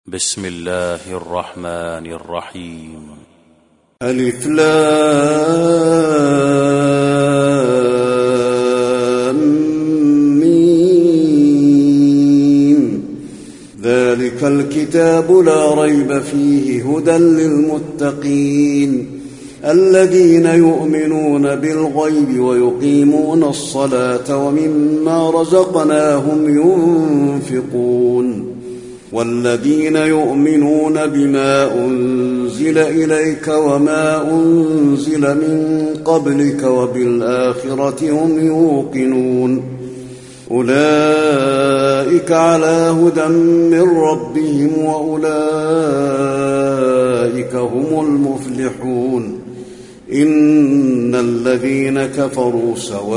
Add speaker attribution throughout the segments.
Speaker 1: بسم الله الرحمن الرحيم.
Speaker 2: ألف لام ميم. ذلك الكتاب لا ريب فيه هدى للمتقين الذين يؤمنون بالغيب ويقيمون الصلاة ومما رزقناهم ينفقون والذين يؤمنون بما أنزل إليك وما أنزل من قبلك وبالآخرة هم يوقنون أولئك على هدى من ربهم وأولئك هم المفلحون. إن الذين كفروا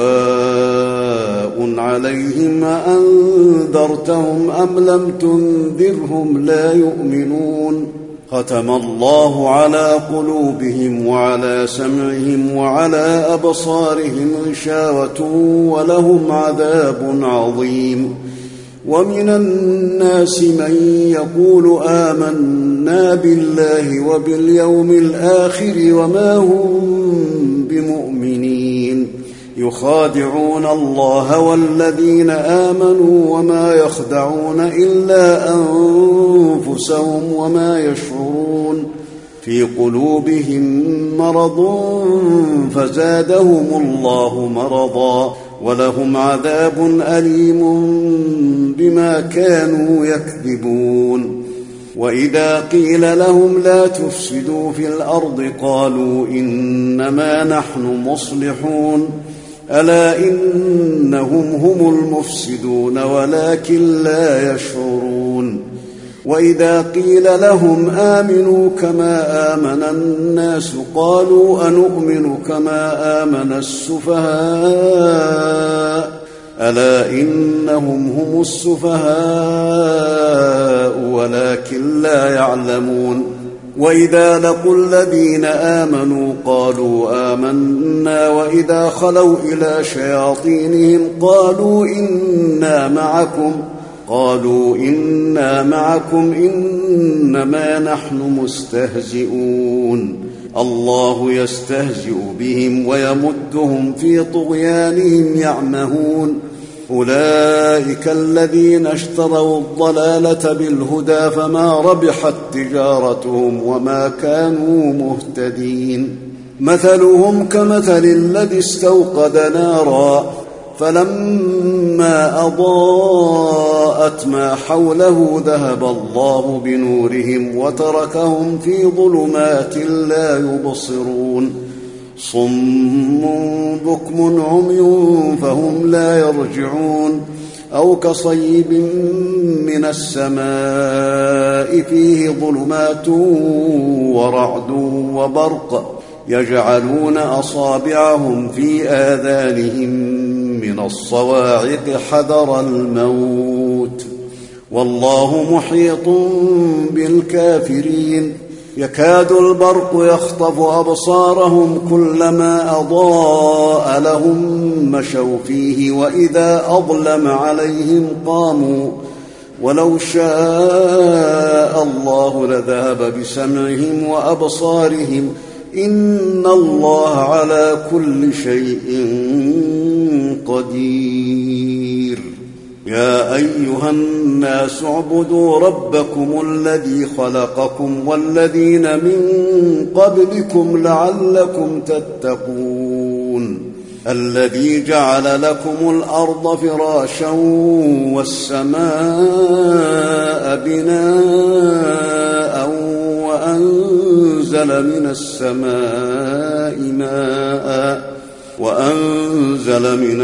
Speaker 2: سواء عليهم أأنذرتهم أم لم تنذرهم لا يؤمنون. ختم الله على قلوبهم وعلى سمعهم وعلى أبصارهم غشاوة ولهم عذاب عظيم. ومن الناس من يقول آمنا بالله وباليوم الآخر وما هم بمؤمنين يخادعون الله والذين آمنوا وما يخدعون إلا أنفسهم وما يشعرون. في قلوبهم مرض فزادهم الله مرضا ولهم عذاب أليم بما كانوا يكذبون. وإذا قيل لهم لا تفسدوا في الأرض قالوا إنما نحن مصلحون ألا إنهم هم المفسدون ولكن لا يشعرون. وإذا قيل لهم آمنوا كما آمن الناس قالوا أنؤمن كما آمن السفهاء ألا إنهم هم السفهاء ولكن لا يعلمون. وإذا لقوا الذين آمنوا قالوا آمنا وإذا خلوا إلى شياطينهم قالوا إنا معكم إنما نحن مستهزئون. الله يستهزئ بهم ويمدهم في طغيانهم يعمهون. أولئك الذين اشتروا الضلالة بالهدى فما ربحت تجارتهم وما كانوا مهتدين. مثلهم كمثل الذي استوقد نارا فلما أضاءت ما حوله ذهب الله بنورهم وتركهم في ظلمات لا يبصرون. صم بكم عمي فهم لا يرجعون. أو كصيب من السماء فيه ظلمات ورعد وبرق يجعلون أصابعهم في آذانهم من الصواعق حذر الموت والله محيط بالكافرين. يكاد البرق يخطف أبصارهم كلما أضاء لهم مشوا فيه وإذا أظلم عليهم قاموا ولو شاء الله لذهب بسمعهم وأبصارهم إن الله على كل شيء قدير. يا أيها الناس اعبدوا ربكم الذي خلقكم والذين من قبلكم لعلكم تتقون. الذي جعل لكم الأرض فراشا والسماء بناء وأنزل من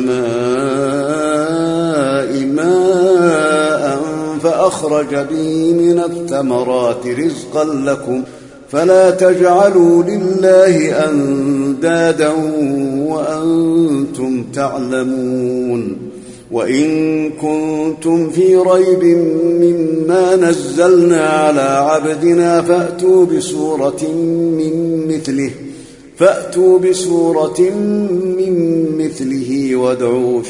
Speaker 2: السماء ماء فأخرج به من الثمرات رزقا لكم فلا تجعلوا لله أندادا وأنتم تعلمون. وإن كنتم في ريب مما نزلنا على عبدنا فأتوا بسورة من مثله فأتوا بسورة من مثله وادعوا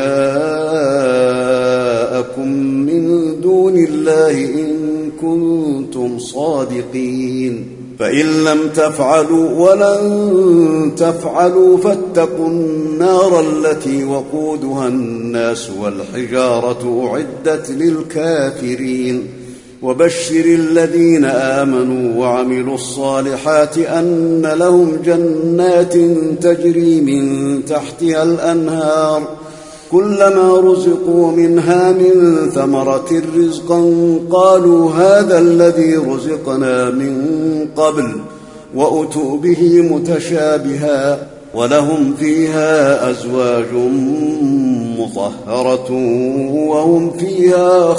Speaker 2: شهداءكم من دون الله إن كنتم صادقين فإن لم تفعلوا ولن تفعلوا فاتقوا النار التي وقودها الناس والحجارة أعدت للكافرين وبشر الذين آمنوا وعملوا الصالحات أن لهم جنات تجري من تحتها الأنهار كلما رزقوا منها من ثمرة رزقا قالوا هذا الذي رزقنا من قبل وأتوا به متشابها ولهم فيها أزواج مطهرة وهم فيها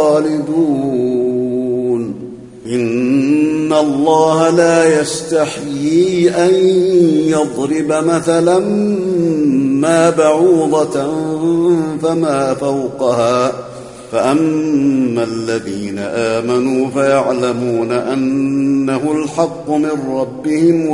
Speaker 2: خالدون إن الله لا يستحيي أن يضرب مثلا ما بعوضة فما فوقها فأما الذين آمنوا فيعلمون أنه الحق من ربهم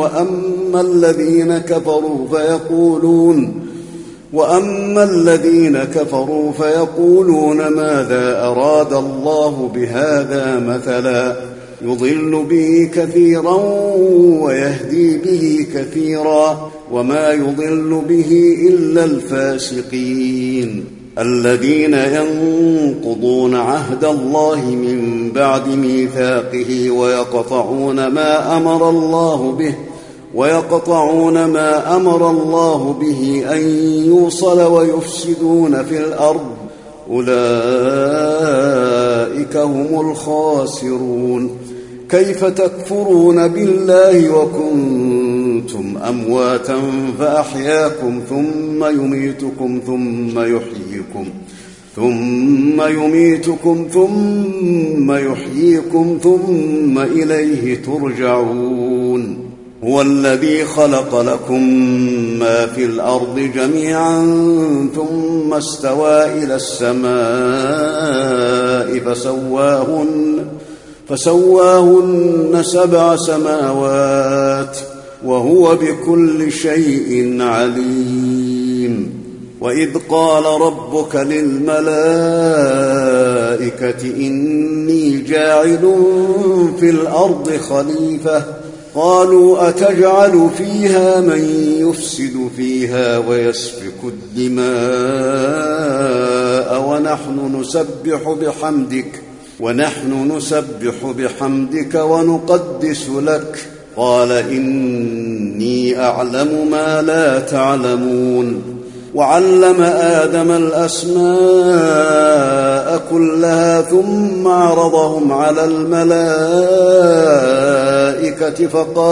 Speaker 2: وأما الذين كفروا فيقولون ماذا أراد الله بهذا مثلا يضل به كثيرا ويهدي به كثيرا وما يضل به إلا الفاسقين الذين ينقضون عهد الله من بعد ميثاقه ويقطعون ما أمر الله به أن يوصل ويفسدون في الأرض أولئك هم الخاسرون كيف تكفرون بالله وكنتم أمواتا فأحياكم ثم يحييكم ثم إليه ترجعون هو الذي خلق لكم ما في الأرض جميعا ثم استوى إلى السماء فسواهن 7 سماوات وهو بكل شيء عليم وإذ قال ربك للملائكة إني جاعل في الأرض خليفة قالوا أتجعل فيها من يفسد فيها ويسفك الدماء ونحن نسبح بحمدك ونقدس لك قال إني أعلم ما لا تعلمون وعلم آدم الأسماء كلها ثم عرضهم على الملائكة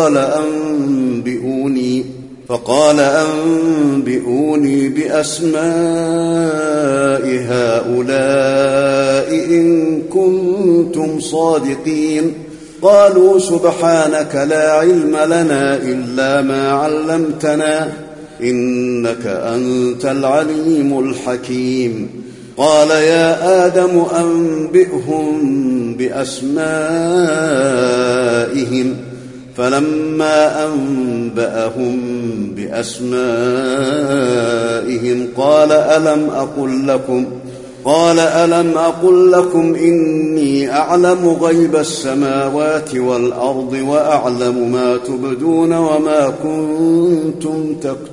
Speaker 2: فقال أنبئوني بأسماء هؤلاء إن كنتم صادقين قالوا سبحانك لا علم لنا إلا ما علمتنا إنك أنت العليم الحكيم قال يا آدم أنبئهم بأسمائهم فلما أنبأهم بأسمائهم قال ألم أقل لكم إني أعلم غيب السماوات والأرض وأعلم ما تبدون وما كنتم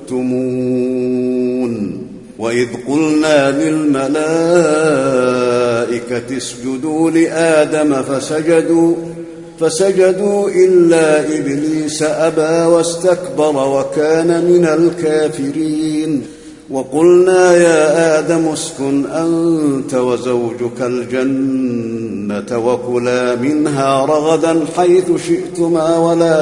Speaker 2: تكتمون وإذ قلنا للملائكة اسجدوا لآدم فسجدوا إلا إبليس أبى واستكبر وكان من الكافرين وقلنا يا آدم اسكن أنت وزوجك الجنة وكلا منها رغدا حيث شئتما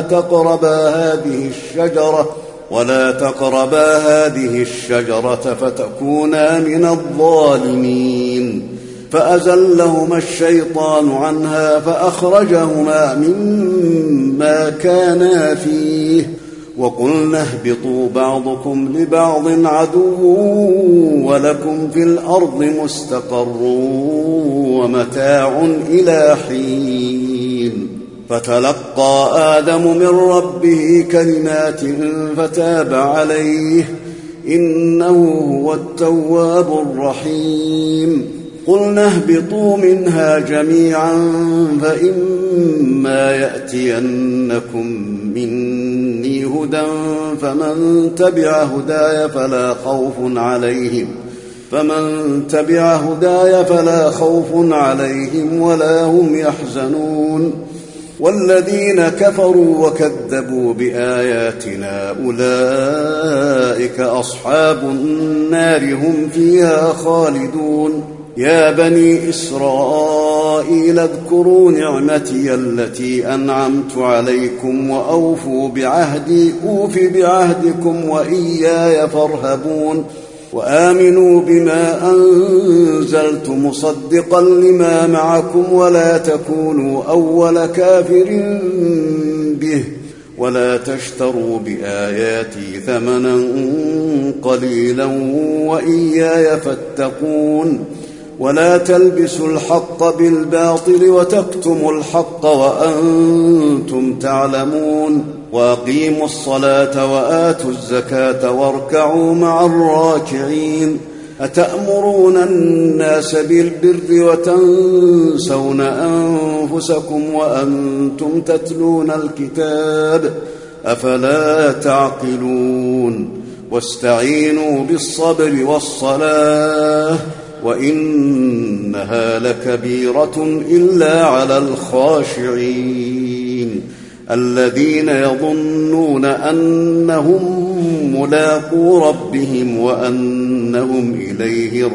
Speaker 2: ولا تقربا هذه الشجرة فتكونا من الظالمين فأزلهما الشيطان عنها فأخرجهما مما كانا فيه وقلنا اهبطوا بعضكم لبعض عدو ولكم في الأرض مستقر ومتاع إلى حين فتلقى آدم من ربه كلمات فتاب عليه إنه هو التواب الرحيم. قلنا اهبطوا منها جميعا فإما يأتينكم مني هدى فمن تبع هداي فلا خوف عليهم ولا هم يحزنون. والذين كفروا وكذبوا بآياتنا أولئك أصحاب النار هم فيها خالدون. يا بني إسرائيل اذكروا نعمتي التي أنعمت عليكم وأوفوا بعهدي أوف بعهدكم وإياي فارهبون. وآمنوا بما أنزلت مصدقا لما معكم ولا تكونوا أول كافر به ولا تشتروا بآياتي ثمنا قليلا وإياي فاتقون. ولا تلبسوا الحق بالباطل وتكتموا الحق وأنتم تعلمون. وأقيموا الصلاة وآتوا الزكاة واركعوا مع الراكعين. أتأمرون الناس بالبر وتنسون أنفسكم وأنتم تتلون الكتاب أفلا تعقلون. واستعينوا بالصبر والصلاة وإنها لكبيرة إلا على الخاشعين الذين يظنون أنهم ملاقو ربهم وأنهم إليه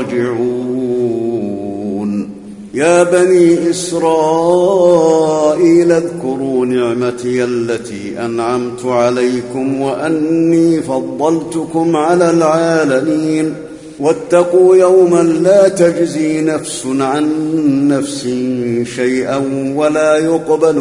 Speaker 2: راجعون. يا بني إسرائيل اذكروا نعمتي التي أنعمت عليكم وأني فضلتكم على العالمين. واتقوا يوما لا تجزي نفس عن نفس شيئا ولا يقبل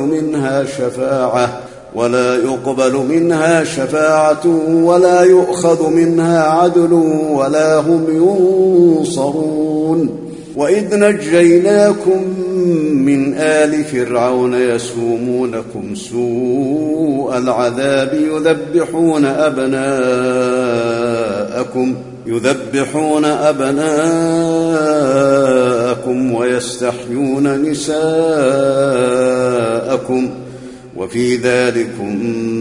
Speaker 2: منها شفاعة ولا يؤخذ منها عدل ولا هم ينصرون. وإذ نجيناكم من آل فرعون يسومونكم سوء العذاب يذبحون أبناءكم ويستحيون نساءكم وفي ذلكم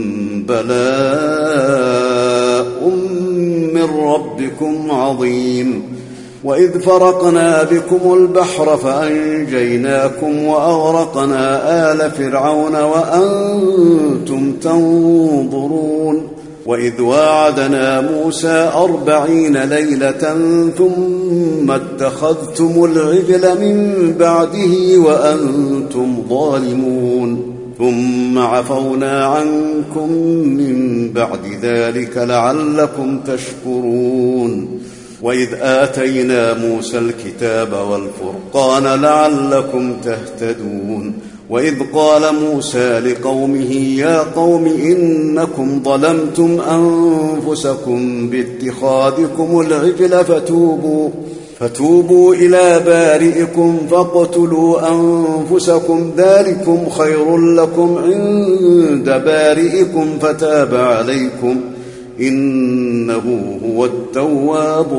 Speaker 2: بلاء من ربكم عظيم. وإذ فرقنا بكم البحر فأنجيناكم وأغرقنا آل فرعون وأنتم تنظرون. وإذ واعدنا موسى 40 ليلة ثم اتخذتم العجل من بعده وأنتم ظالمون ثم عفونا عنكم من بعد ذلك لعلكم تشكرون. وإذ آتينا موسى الكتاب والفرقان لعلكم تهتدون. وإذ قال موسى لقومه يا قوم إنكم ظلمتم أنفسكم باتخاذكم العجل فتوبوا إلى بارئكم فاقتلوا أنفسكم ذلكم خير لكم عند بارئكم فتاب عليكم إنه هو التواب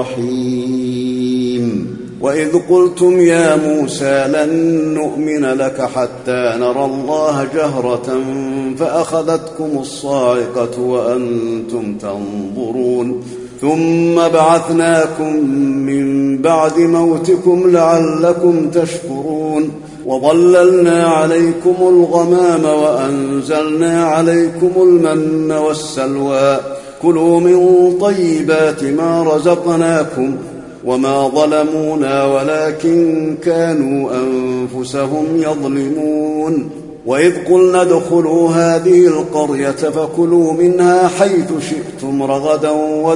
Speaker 2: الرحيم. وإذ قلتم يا موسى لن نؤمن لك حتى نرى الله جهرة فأخذتكم الصاعقة وأنتم تنظرون ثم بعثناكم من بعد موتكم لعلكم تشكرون. وظللنا عليكم الغمام وأنزلنا عليكم المن والسلوى كلوا من طيبات ما رزقناكم وما ظلمونا ولكن كانوا أنفسهم يظلمون. وإذ قلنا ادخلوا هذه القرية فكلوا منها حيث شئتم رغدا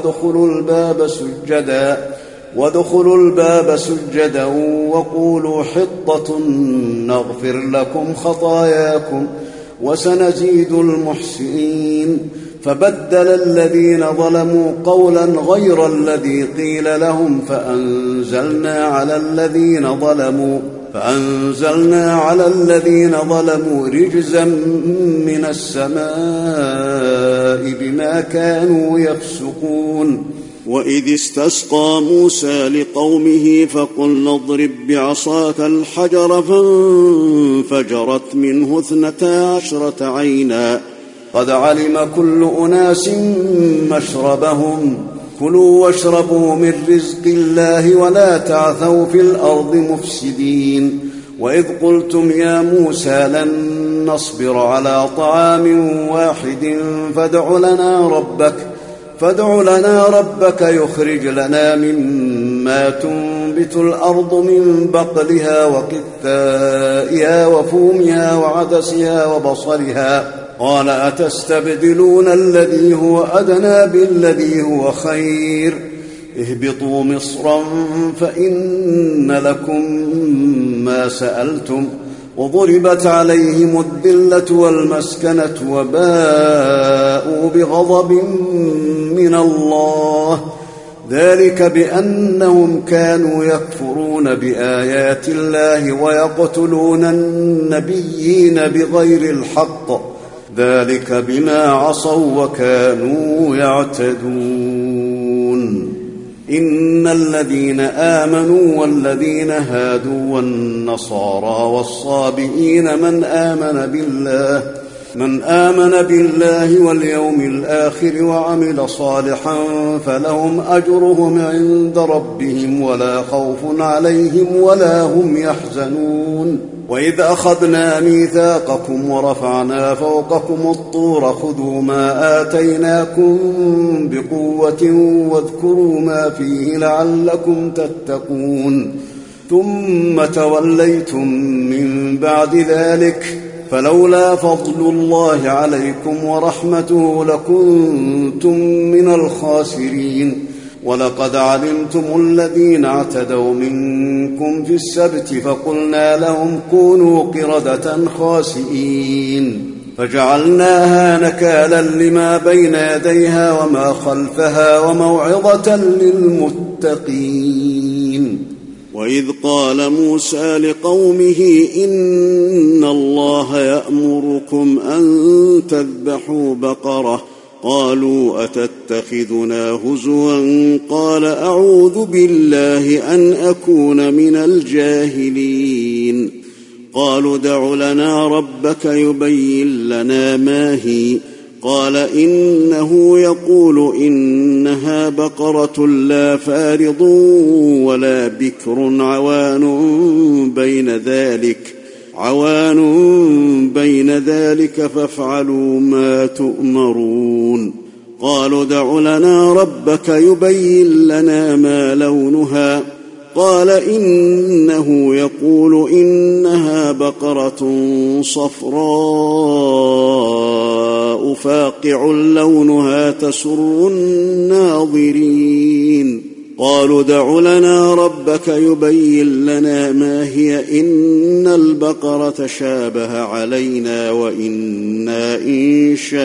Speaker 2: وادخلوا الباب سجدا وقولوا حطة نغفر لكم خطاياكم وسنزيد المحسنين. فبدل الذين ظلموا قولا غير الذي قيل لهم فأنزلنا على الذين ظلموا فأنزلنا على الذين ظلموا رجزا من السماء بما كانوا يفسقون. وإذ استسقى موسى لقومه فقلنا اضرب بعصاك الحجر فانفجرت منه 12 عينا قد علم كل أناس مشربهم كلوا واشربوا من رزق الله ولا تعثوا في الأرض مفسدين. وإذ قلتم يا موسى لن نصبر على طعام واحد فادع لنا ربك يخرج لنا مما تنبت الأرض من بقلها وقثائها وفومها وعدسها وبصلها قال أتستبدلون الذي هو أدنى بالذي هو خير اهبطوا مصرا فإن لكم ما سألتم وضربت عليهم الذلة والمسكنة وباءوا بغضب من الله ذلك بأنهم كانوا يكفرون بآيات الله ويقتلون النبيين بغير الحق ذلك بما عصوا وكانوا يعتدون. إن الذين آمنوا والذين هادوا والنصارى والصابئين من آمن بالله واليوم الآخر وعمل صالحا فلهم أجرهم عند ربهم ولا خوف عليهم ولا هم يحزنون. وإذ أخذنا ميثاقكم ورفعنا فوقكم الطور خذوا ما آتيناكم بقوة واذكروا ما فيه لعلكم تتقون ثم توليتم من بعد ذلك فلولا فضل الله عليكم ورحمته لكنتم من الخاسرين. ولقد علمتم الذين اعتدوا منكم في السبت فقلنا لهم كونوا قردة خاسئين فجعلناها نكالا لما بين يديها وما خلفها وموعظة للمتقين. وإذ قال موسى لقومه إن الله يأمركم أن تذبحوا بقرة قالوا أتتخذنا هزوا قال أعوذ بالله أن أكون من الجاهلين. قالوا ادع لنا ربك يبين لنا ما هي قال إنه يقول إنها بقرة لا فارض ولا بكر عوان بين ذلك فافعلوا ما تؤمرون. قالوا ادع لنا ربك يبين لنا ما لونها قال إنه يقول إنها بقرة صفراء فاقع لونها تسر الناظرين. قالوا ادع لنا ربك يبين لنا ما هي إن البقرة شابه علينا وإنا إن شاء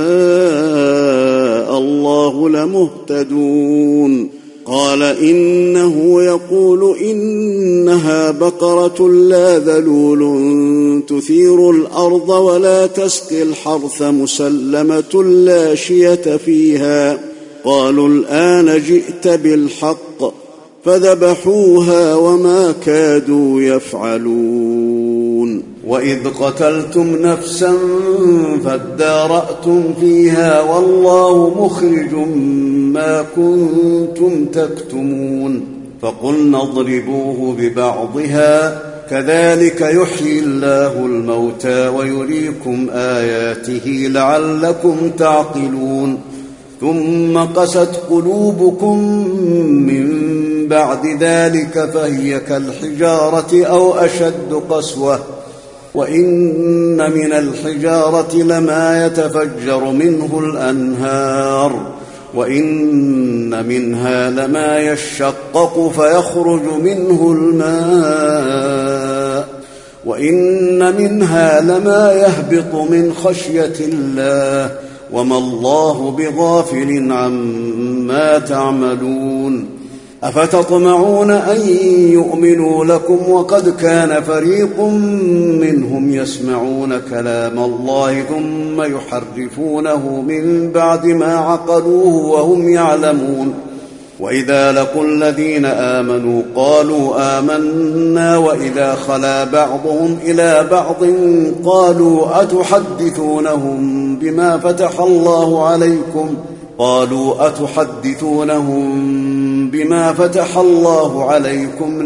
Speaker 2: الله لمهتدون. قال إنه يقول إنها بقرة لا ذلول تثير الأرض ولا تسقي الحرث مسلمة لا شية فيها. قالوا الآن جئت بالحق فذبحوها وما كادوا يفعلون. وإذ قتلتم نفسا فادارأتم فيها والله مخرج ما كنتم تكتمون. فقلنا اضربوه ببعضها كذلك يحيي الله الموتى ويريكم آياته لعلكم تعقلون. ثم قست قلوبكم من بعد ذلك فهي كالحجارة أو أشد قسوة وإن من الحجارة لما يتفجر منه الأنهار وإن منها لما يشقق فيخرج منه الماء وإن منها لما يهبط من خشية الله وما الله بغافل عما تعملون. أفتطمعون أن يؤمنوا لكم وقد كان فريق منهم يسمعون كلام الله ثم يحرفونه من بعد ما عقلوه وهم يعلمون وإذا لقوا الذين آمنوا قالوا آمنا وإذا خلا بعضهم إلى بعض قالوا أتحدثونهم بما فتح الله عليكم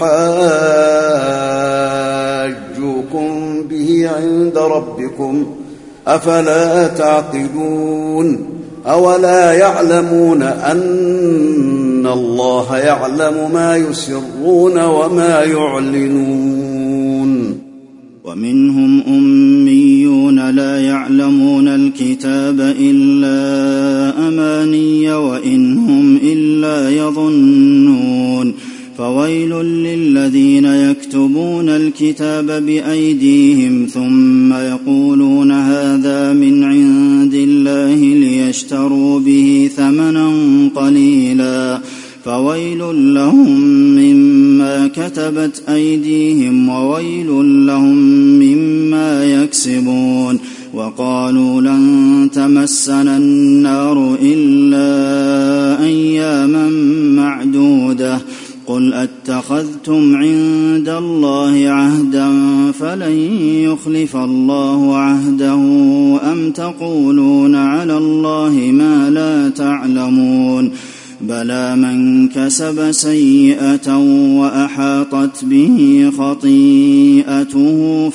Speaker 2: ليحاجوكم به عند ربكم أفلا تعقلون أولا يعلمون أن الله يعلم ما يسرون وما يعلنون
Speaker 3: ومنهم أميون لا يعلمون الكتاب إلا أماني وإن هم إلا يظنون فويل للذين يكتبون الكتاب بأيديهم ثم يقولون هذا من عند الله ليشتروا به ثمنا قليلا فويل لهم مما كتبت أيديهم وويل لهم مما يكسبون وقالوا لن تمسنا النار إلا أياما معدودة قل أتخذتم عند الله عهدا فلن يخلف الله عهده أم تقولون على الله ما لا تعلمون بلى من كسب سيئة وأحاطت به خطيئته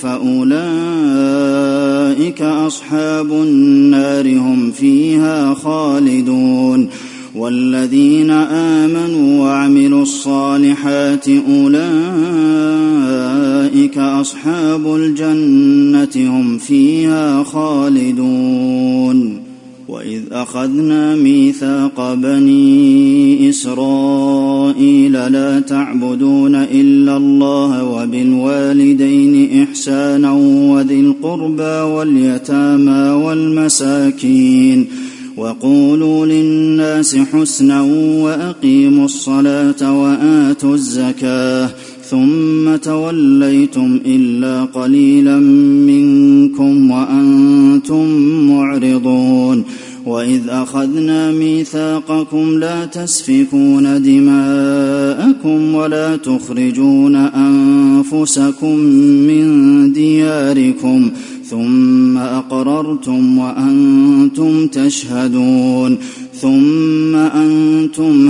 Speaker 3: فأولئك أصحاب النار هم فيها خالدون والذين آمنوا وعملوا الصالحات أولئك أصحاب الجنة هم فيها خالدون وإذ أخذنا ميثاق بني إسرائيل لا تعبدون إلا الله وبالوالدين إحسانا وذي القربى واليتامى والمساكين وقولوا للناس حسنا وأقيموا الصلاة وآتوا الزكاة ثم توليتم إلا قليلا منكم وأنتم معرضون وإذ أخذنا ميثاقكم لا تسفكون دماءكم ولا تخرجون أنفسكم من دياركم ثم أقررتم وأنتم تشهدون ثم أنتم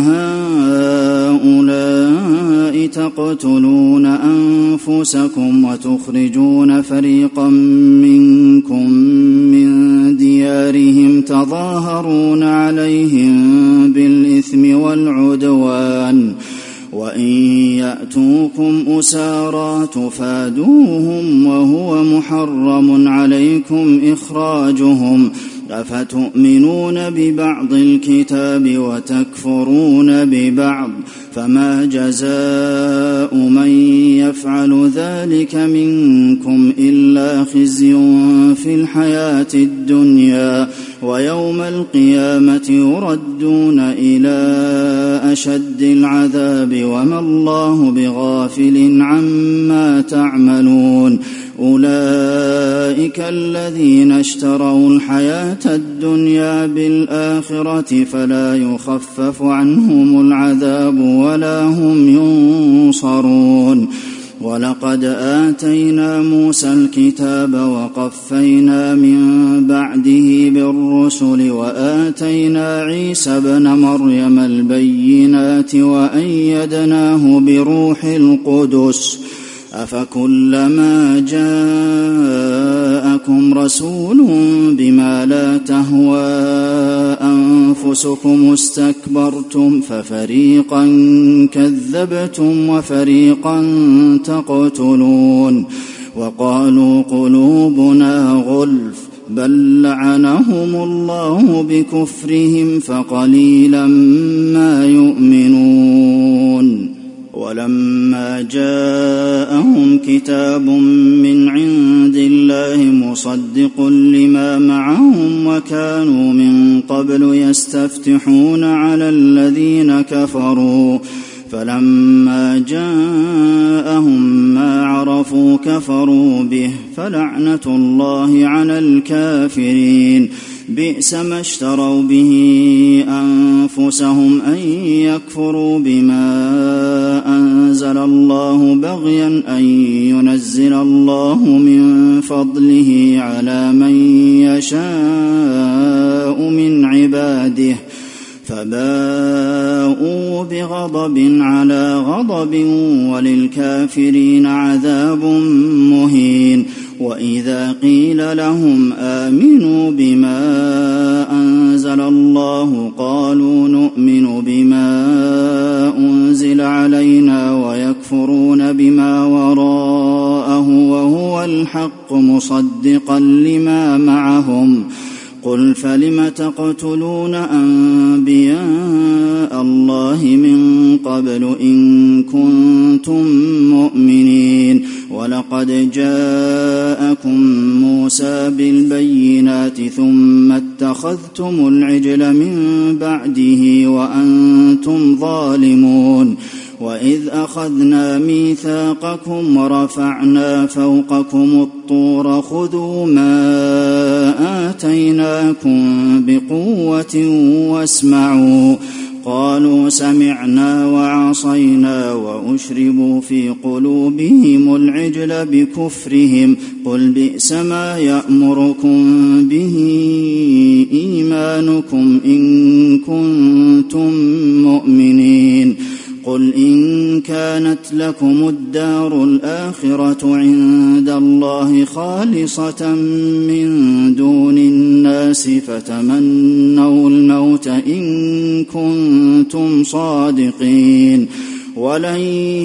Speaker 3: هؤلاء تقتلون أنفسكم وتخرجون فريقا منكم من ديارهم تظاهرون عليهم بالإثم والعدوان وإن يأتوكم أسارى تفادوهم وهو محرم عليكم إخراجهم أفتؤمنون ببعض الكتاب وتكفرون ببعض فما جزاء من يفعل ذلك منكم إلا خزي في الحياة الدنيا ويوم القيامة يردون إلى أشد العذاب وما الله بغافل عما تعملون أولئك الذين اشتروا الحياة الدنيا بالآخرة فلا يخفف عنهم العذاب ولا هم ينصرون ولقد آتينا موسى الكتاب وقفينا من بعده بالرسل وآتينا عيسى ابن مريم البينات وأيدناه بروح القدس أفكلما جاءكم رسول بما لا تهوى أنفسكم استكبرتم ففريقا كذبتم وفريقا تقتلون وقالوا قلوبنا غلف بل لعنهم الله بكفرهم فقليلا ما يؤمنون ولما جاءهم كتاب من عند الله مصدق لما معهم وكانوا من قبل يستفتحون على الذين كفروا فلما جاءهم ما عرفوا كفروا به فلعنة الله على الكافرين بئس ما اشتروا به أنفسهم أن يكفروا بما أنزل الله بغيا أن ينزل الله من فضله على من يشاء من عباده فباءوا بغضب على غضب وللكافرين عذاب مهين وإذا قيل لهم آمنوا بما أنزل الله قالوا نؤمن بما أنزل علينا ويكفرون بما وراءه وهو الحق مصدقا لما معهم قل فلم تقتلون أنبياء الله من قبل إن كنتم مؤمنين ولقد جاءكم موسى بالبينات ثم اتخذتم العجل من بعده وأنتم ظالمون وإذ أخذنا ميثاقكم ورفعنا فوقكم الطور خذوا ما آتيناكم بقوة واسمعوا قالوا سمعنا وعصينا وأشربوا في قلوبهم العجل بكفرهم قل بئس ما يأمركم به إيمانكم إن كنتم مؤمنين قل إن كانت لكم الدار الآخرة عند الله خالصة من دون الناس فتمنوا الموت إن كنتم صادقين ولن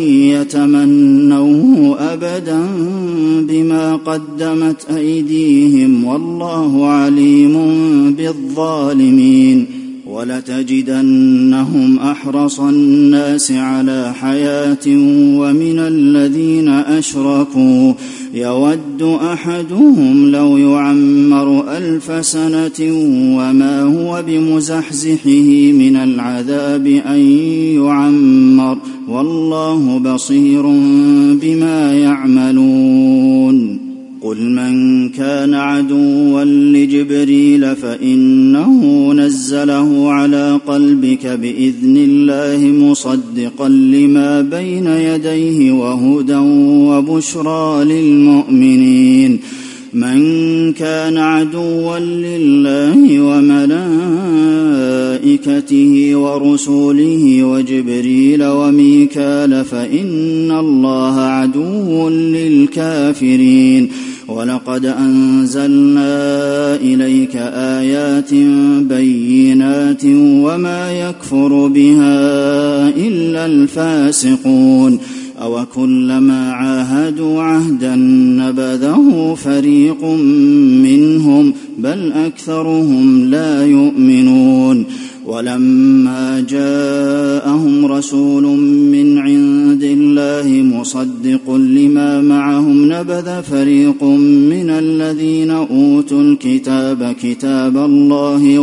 Speaker 3: يتمنوه أبدا بما قدمت أيديهم والله عليم بالظالمين ولتجدنهم أحرص الناس على حياة ومن الذين أشركوا يود أحدهم لو يعمر 1000 سنة وما هو بمزحزحه من العذاب أن يعمر والله بصير بما يعملون قل من كان عدوا لجبريل فإنه نزله على قلبك بإذن الله مصدقا لما بين يديه وهدى وبشرى للمؤمنين من كان عدوا لله وملائكته ورسوله وجبريل وميكال فإن الله عدو للكافرين ولقد أنزلنا إليك آيات بينات وما يكفر بها إلا الفاسقون أوكلما عاهدوا عهدا نبذه فريق منهم بل أكثرهم لا يؤمنون ولما جاءهم رسول من عند الله مصدق لما معهم نبذ فريق من الذين أوتوا الكتاب كتاب الله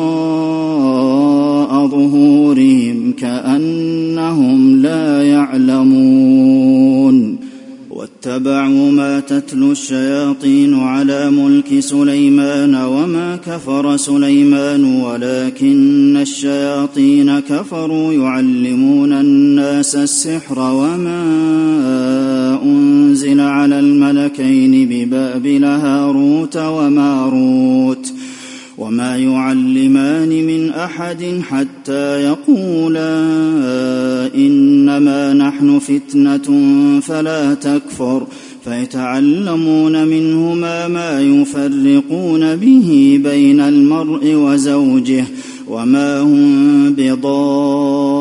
Speaker 3: وراء ظهورهم كأنهم لا يعلمون واتبعوا ما تتلو الشياطين على ملك سليمان وما كفر سليمان ولكن الشياطين كفروا يعلمون الناس السحر وما أنزل على الملكين ببابل هاروت وماروت وما يعلمان من أحد حتى يقولا إنما نحن فتنة فلا تكفر فيتعلمون منهما ما يفرقون به بين المرء وزوجه وما هم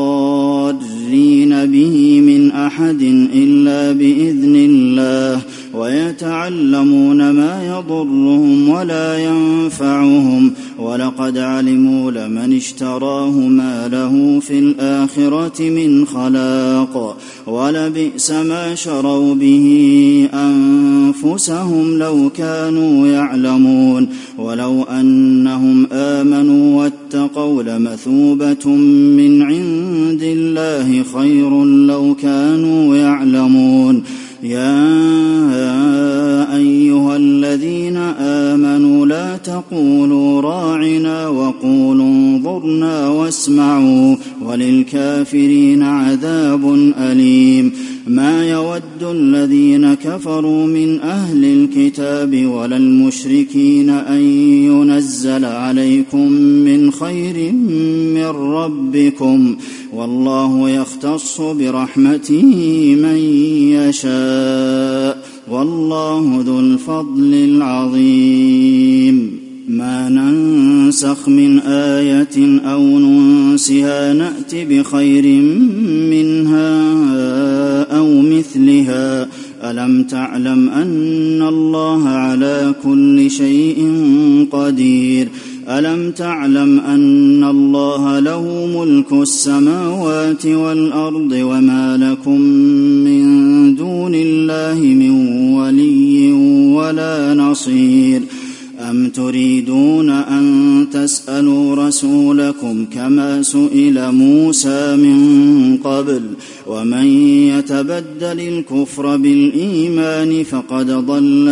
Speaker 3: بضارين به من أحد إلا بإذن الله ويتعلمون ما يضرهم ولا ينفعهم ولقد علموا لمن اشتراه ما له في الآخرة من خلاق ولبئس ما شروا به أنفسهم لو كانوا يعلمون ولو أنهم آمنوا واتقوا لمثوبة من عند الله خير لو كانوا يعلمون يا أيها الذين آمنوا لا تقولوا راعنا وقولوا انظرنا واسمعوا وللكافرين عذاب أليم ما يود الذين كفروا من أهل الكتاب ولا المشركين أن ينزل عليكم من خير من ربكم والله يختص برحمته من يشاء والله ذو الفضل العظيم ما ننسخ من آية أو ننسها نأت بخير منها أو مثلها ألم تعلم أن الله على كل شيء قدير ألم تعلم أن الله له ملك السماوات والأرض وما لكم من دون الله من ولي ولا نصير أم تريدون أن تسألوا رسولكم كما سئل موسى من قبل ومن يتبدل الكفر بالإيمان فقد ضل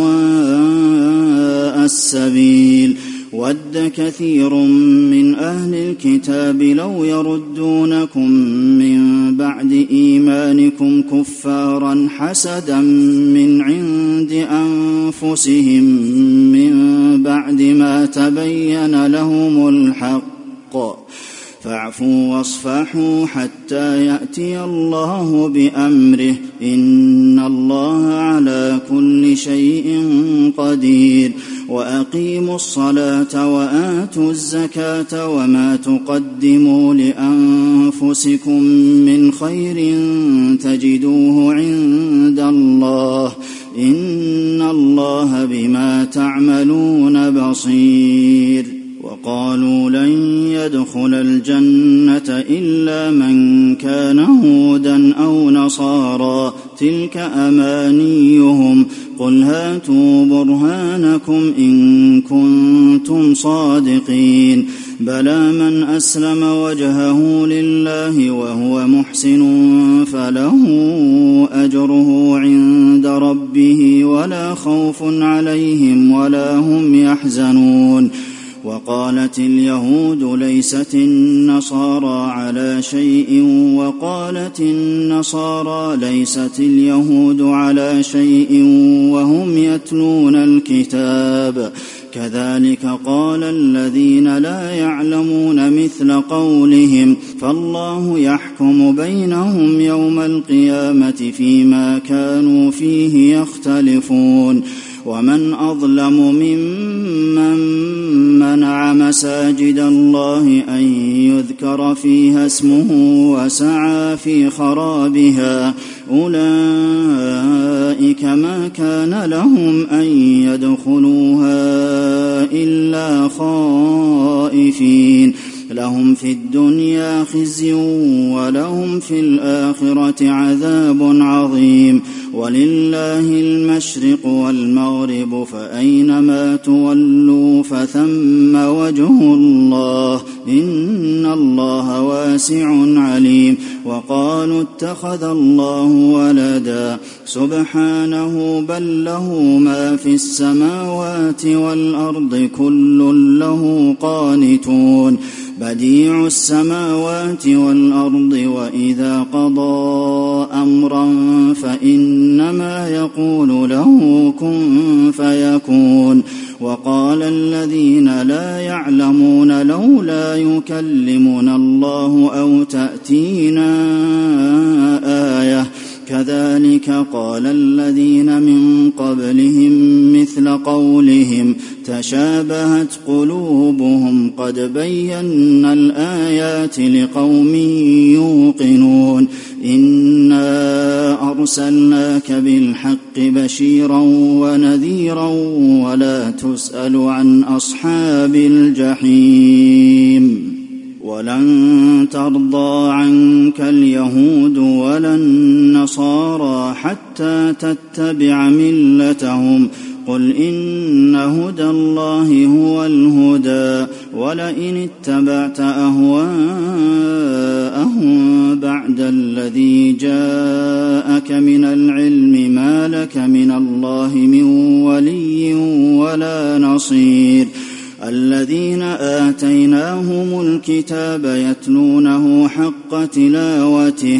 Speaker 3: سواء السبيل ود كثير من أهل الكتاب لو يردونكم من بعد إيمانكم كفارا حسدا من عند أنفسهم من بعد ما تبين لهم الحق فاعفوا واصفحوا حتى يأتي الله بأمره إن الله على كل شيء قدير وأقيموا الصلاة وآتوا الزكاة وما تقدموا لأنفسكم من خير تجدوه عند الله إن الله بما تعملون بصير وقالوا لن يدخل الجنة إلا من كان هودا أو نصارى تلك أمانيهم قل هاتوا برهانكم إن كنتم صادقين بلى من أسلم وجهه لله وهو محسن فله أجره عند ربه ولا خوف عليهم ولا هم يحزنون وقالت اليهود ليست النصارى على شيء وقالت النصارى ليست اليهود على شيء وهم يتلون الكتاب كذلك قال الذين لا يعلمون مثل قولهم فالله يحكم بينهم يوم القيامة فيما كانوا فيه يختلفون ومن أظلم ممن منع مساجد الله أن يذكر فيها اسمه وسعى في خرابها أولئك ما كان لهم أن يدخلوها إلا خائفين لهم في الدنيا خزي ولهم في الآخرة عذاب عظيم ولله المشرق والمغرب فأينما تولوا فثم وجه الله إن الله واسع عليم وقالوا اتخذ الله ولدا سبحانه بل له ما في السماوات والأرض كل له قانتون بديع السماوات والأرض وإذا قضى أمرا فإنما يقول له كن فيكون وقال الذين لا يعلمون لولا يكلمنا الله أو تأتينا آية كذلك قال الذين من قبلهم مثل قولهم تشابهت قلوبهم قد بينا الآيات لقوم يوقنون إنا أرسلناك بالحق بشيرا ونذيرا ولا تسأل عن أصحاب الجحيم ولن ترضى عنك اليهود ولا النصارى حتى تتبع ملتهم قل إن هدى الله هو الهدى ولئن اتبعت أهواءهم بعد الذي جاءك من العلم ما لك من الله من ولي ولا نصير الذين آتيناهم الكتاب يتلونه حق تلاوته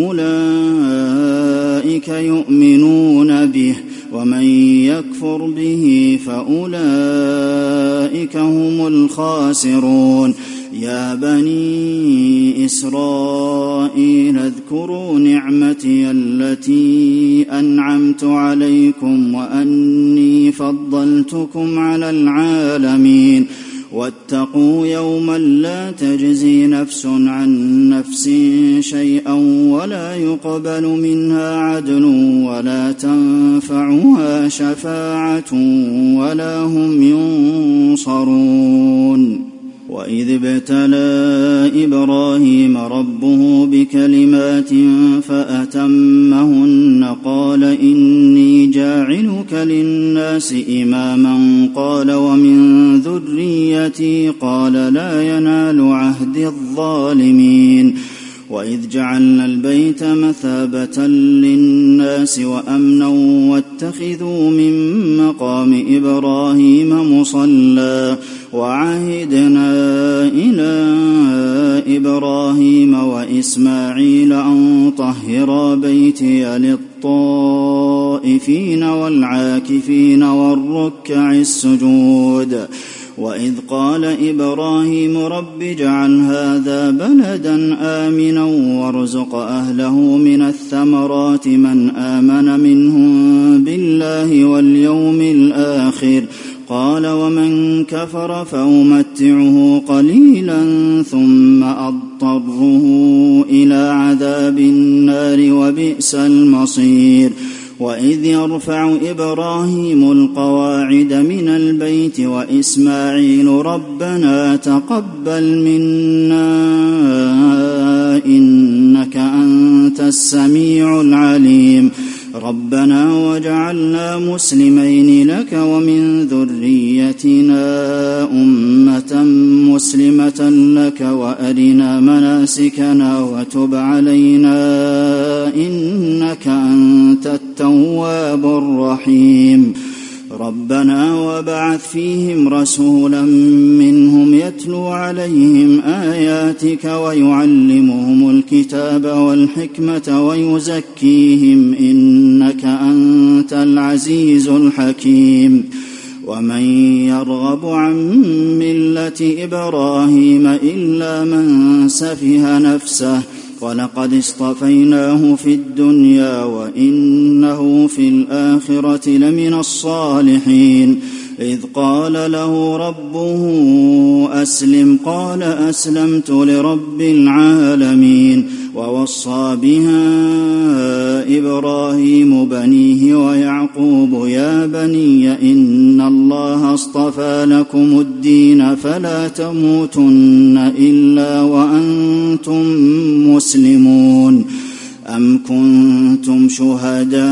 Speaker 3: أولئك يؤمنون به ومن يكفر به فأولئك هم الخاسرون يا بني إسرائيل اذكروا نعمتي التي أنعمت عليكم وأني فضلتكم على العالمين واتقوا يوما لا تجزي نفس عن نفس شيئا ولا يقبل منها عدل ولا تنفعها شفاعة ولا هم ينصرون وإذ ابتلى إبراهيم ربه بكلمات فأتمهن قال إني جاعلك للناس إماما قال ومن ذريتي قال لا ينال عهد الظالمين وإذ جعلنا البيت مثابة للناس وأمنا واتخذوا من مقام إبراهيم مصلى وعهدنا إلى إبراهيم وإسماعيل أن طهرا بيتي للطائفين والعاكفين والركع السجود وإذ قال إبراهيم رب اجعل هذا بلدا آمنا وارزق أهله من الثمرات من آمن منهم بالله واليوم الآخر قال ومن كفر فأمتعه قليلا ثم أضطره إلى عذاب النار وبئس المصير وإذ يرفع إبراهيم القواعد من البيت وإسماعيل ربنا تقبل منا إنك أنت السميع العليم ربنا واجعلنا مسلمين لك ومن ذريتنا أمة مسلمة لك وأرنا مناسكنا وتب علينا إنك أنت التواب الرحيم ربنا وابعث فيهم رسولا منهم يتلو عليهم آياتك ويعلمهم الكتاب والحكمة ويزكيهم إنك أنت العزيز الحكيم ومن يرغب عن ملة إبراهيم إلا من سفه نفسه ولقد اصطفيناه في الدنيا وإنه في الآخرة لمن الصالحين إذ قال له ربه أسلم قال أسلمت لرب العالمين ووصى بها إبراهيم بنيه ويعقوب يا بني إن الله اصطفى لكم الدين فلا تموتن إلا وأنتم مسلمون أم كنتم شهداء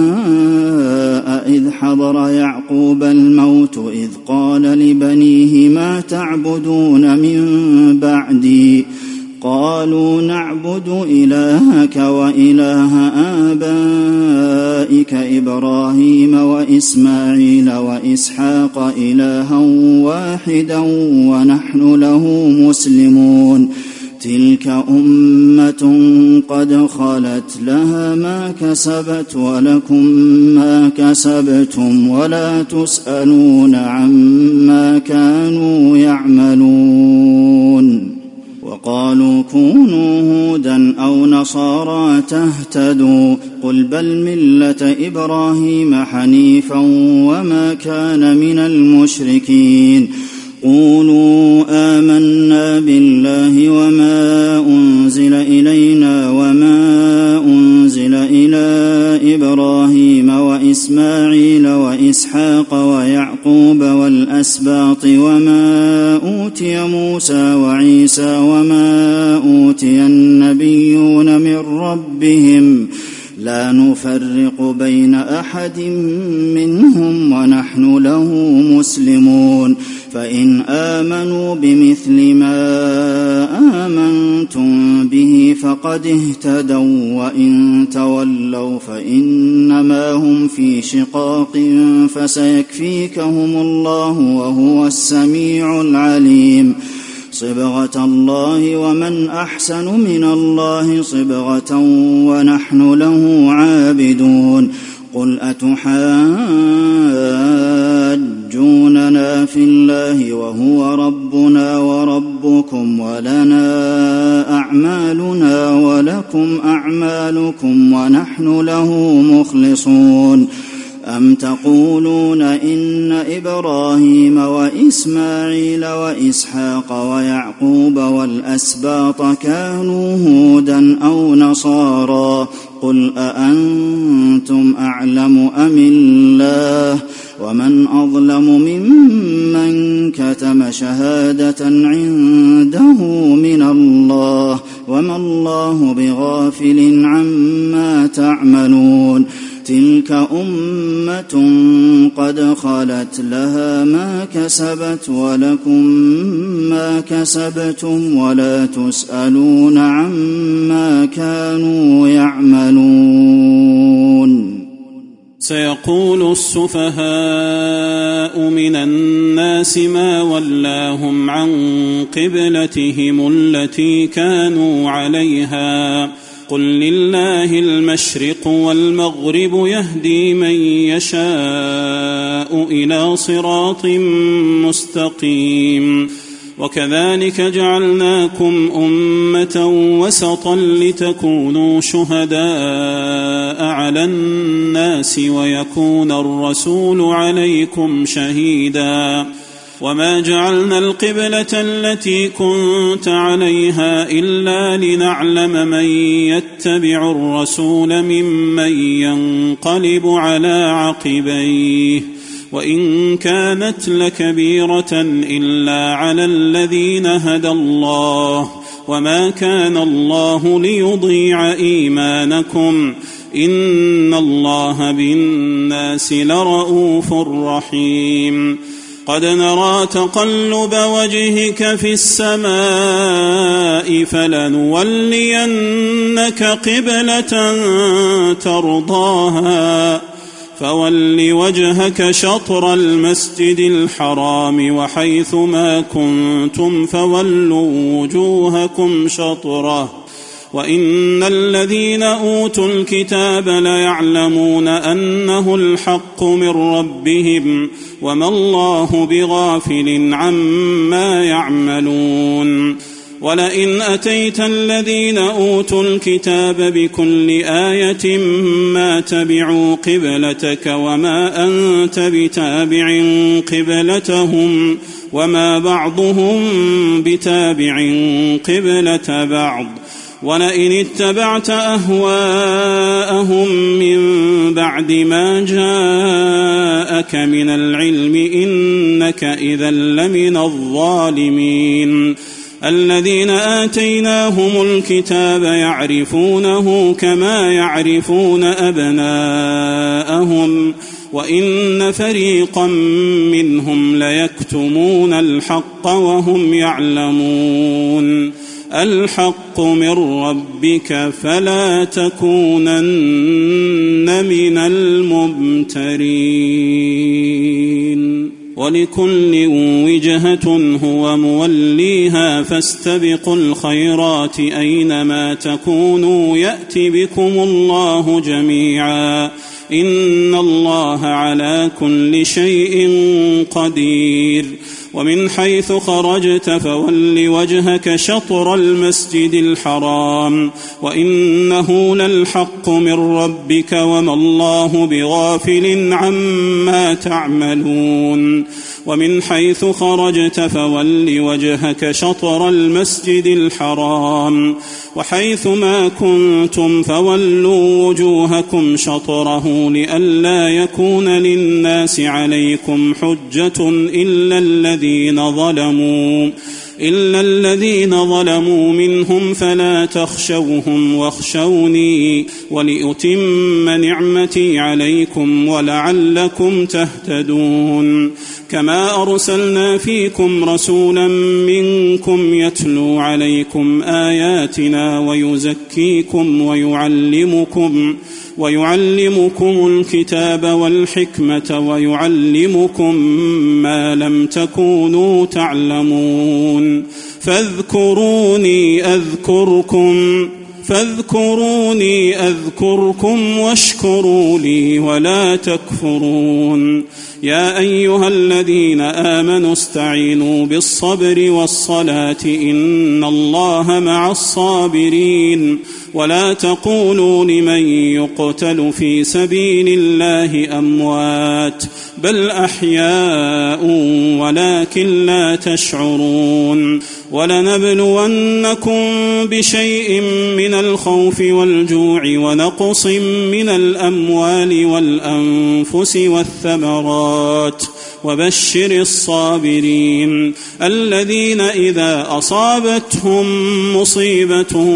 Speaker 3: إذ حضر يعقوب الموت إذ قال لبنيه ما تعبدون من بعدي قالوا نعبد إلهك وإله آبائك إبراهيم وإسماعيل وإسحاق إلها واحدا ونحن له مسلمون تلك أمة قد خلت لها ما كسبت ولكم ما كسبتم ولا تسألون عما كانوا يعملون وقالوا كونوا هودا أو نصارى تهتدوا قل بل ملة إبراهيم حنيفا وما كان من المشركين قولوا آمنا بالله وما أنزل إلينا وما أنزل إلى إبراهيم وإسماعيل وإسحاق ويعقوب والأسباط وما أوتي موسى وعيسى وما أوتي النبيون من ربهم لا نفرق بين أحد منهم ونحن له مسلمون فإن آمنوا بمثل ما آمنتم به فقد اهتدوا وإن تولوا فإنما هم في شقاق فسيكفيكهم الله وهو السميع العليم صبغة الله ومن أحسن من الله صبغة ونحن له عابدون قل أتحاجوننا في الله وهو ربنا وربكم ولنا أعمالنا ولكم أعمالكم ونحن له مخلصون أم تقولون إن إبراهيم وإسماعيل وإسحاق ويعقوب والأسباط كانوا هودا أو نصارى قل أأنتم أعلم أم الله ومن أظلم ممن كتم شهادة عنده من الله وما الله بغافل عما تعملون تلك أمة قد خلت لها ما كسبت ولكم ما كسبتم ولا تسألون عما كانوا يعملون
Speaker 4: سيقول السفهاء من الناس ما ولاهم عن قبلتهم التي كانوا عليها قل لله المشرق والمغرب يهدي من يشاء إلى صراط مستقيم وكذلك جعلناكم أمة وسطا لتكونوا شهداء على الناس ويكون الرسول عليكم شهيدا وما جعلنا القبلة التي كنت عليها إلا لنعلم من يتبع الرسول ممن ينقلب على عقبيه وإن كانت لكبيرة إلا على الذين هدى الله وما كان الله ليضيع إيمانكم إن الله بالناس لرءوف رحيم قد نرى تقلب وجهك في السماء فلنولينك قبلة ترضاها فول وجهك شطر المسجد الحرام وحيث ما كنتم فولوا وجوهكم شطره وإن الذين أوتوا الكتاب ليعلمون أنه الحق من ربهم وما الله بغافل عما يعملون ولئن أتيت الذين أوتوا الكتاب بكل آية ما تبعوا قبلتك وما أنت بتابع قبلتهم وما بعضهم بتابع قبلة بعض ولئن اتبعت أهواءهم من بعد ما جاءك من العلم إنك إذا لمن الظالمين الذين آتيناهم الكتاب يعرفونه كما يعرفون أبناءهم وإن فريقا منهم ليكتمون الحق وهم يعلمون الحق من ربك فلا تكونن من الممترين ولكل وجهة هو موليها فاستبقوا الخيرات أينما تكونوا يأت بكم الله جميعا إن الله على كل شيء قدير ومن حيث خرجت فول وجهك شطر المسجد الحرام وإنه للحق من ربك وما الله بغافل عما تعملون ومن حيث خرجت فول وجهك شطر المسجد الحرام وحيث ما كنتم فولوا وجوهكم شطره لئلا يكون للناس عليكم حجة إلا الذين ظلموا منهم فلا تخشوهم واخشوني ولأتم نعمتي عليكم ولعلكم تهتدون كما أرسلنا فيكم رسولا منكم يتلو عليكم آياتنا ويزكيكم ويعلمكم الكتاب والحكمة ويعلمكم ما لم تكونوا تعلمون فاذكروني أذكركم واشكروا لي ولا تكفرون يا أيها الذين آمنوا استعينوا بالصبر والصلاة إن الله مع الصابرين ولا تقولوا لمن يقتل في سبيل الله أموات بل أحياء ولكن لا تشعرون ولنبلونكم بشيء من الخوف والجوع ونقص من الأموال والأنفس والثمرات وبشر الصابرين الذين إذا أصابتهم مصيبة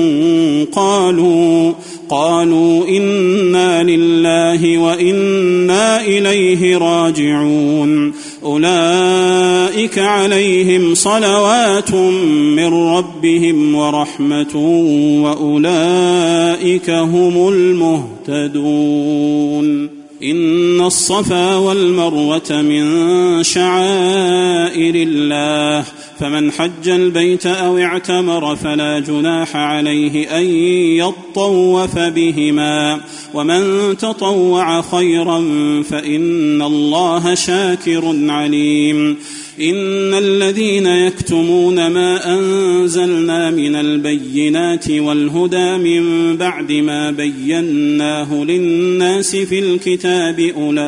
Speaker 4: قالوا إنا لله وإنا إليه راجعون أولئك عليهم صلوات من ربهم ورحمة وأولئك هم المهتدون إن الصفا والمروة من شعائر الله فمن حج البيت أو اعتمر فلا جناح عليه أن يطوف بهما ومن تطوع خيرا فإن الله شاكر عليم إن الذين يكتمون ما أنزلنا من البينات والهدى من بعد ما بيناه للناس في الكتاب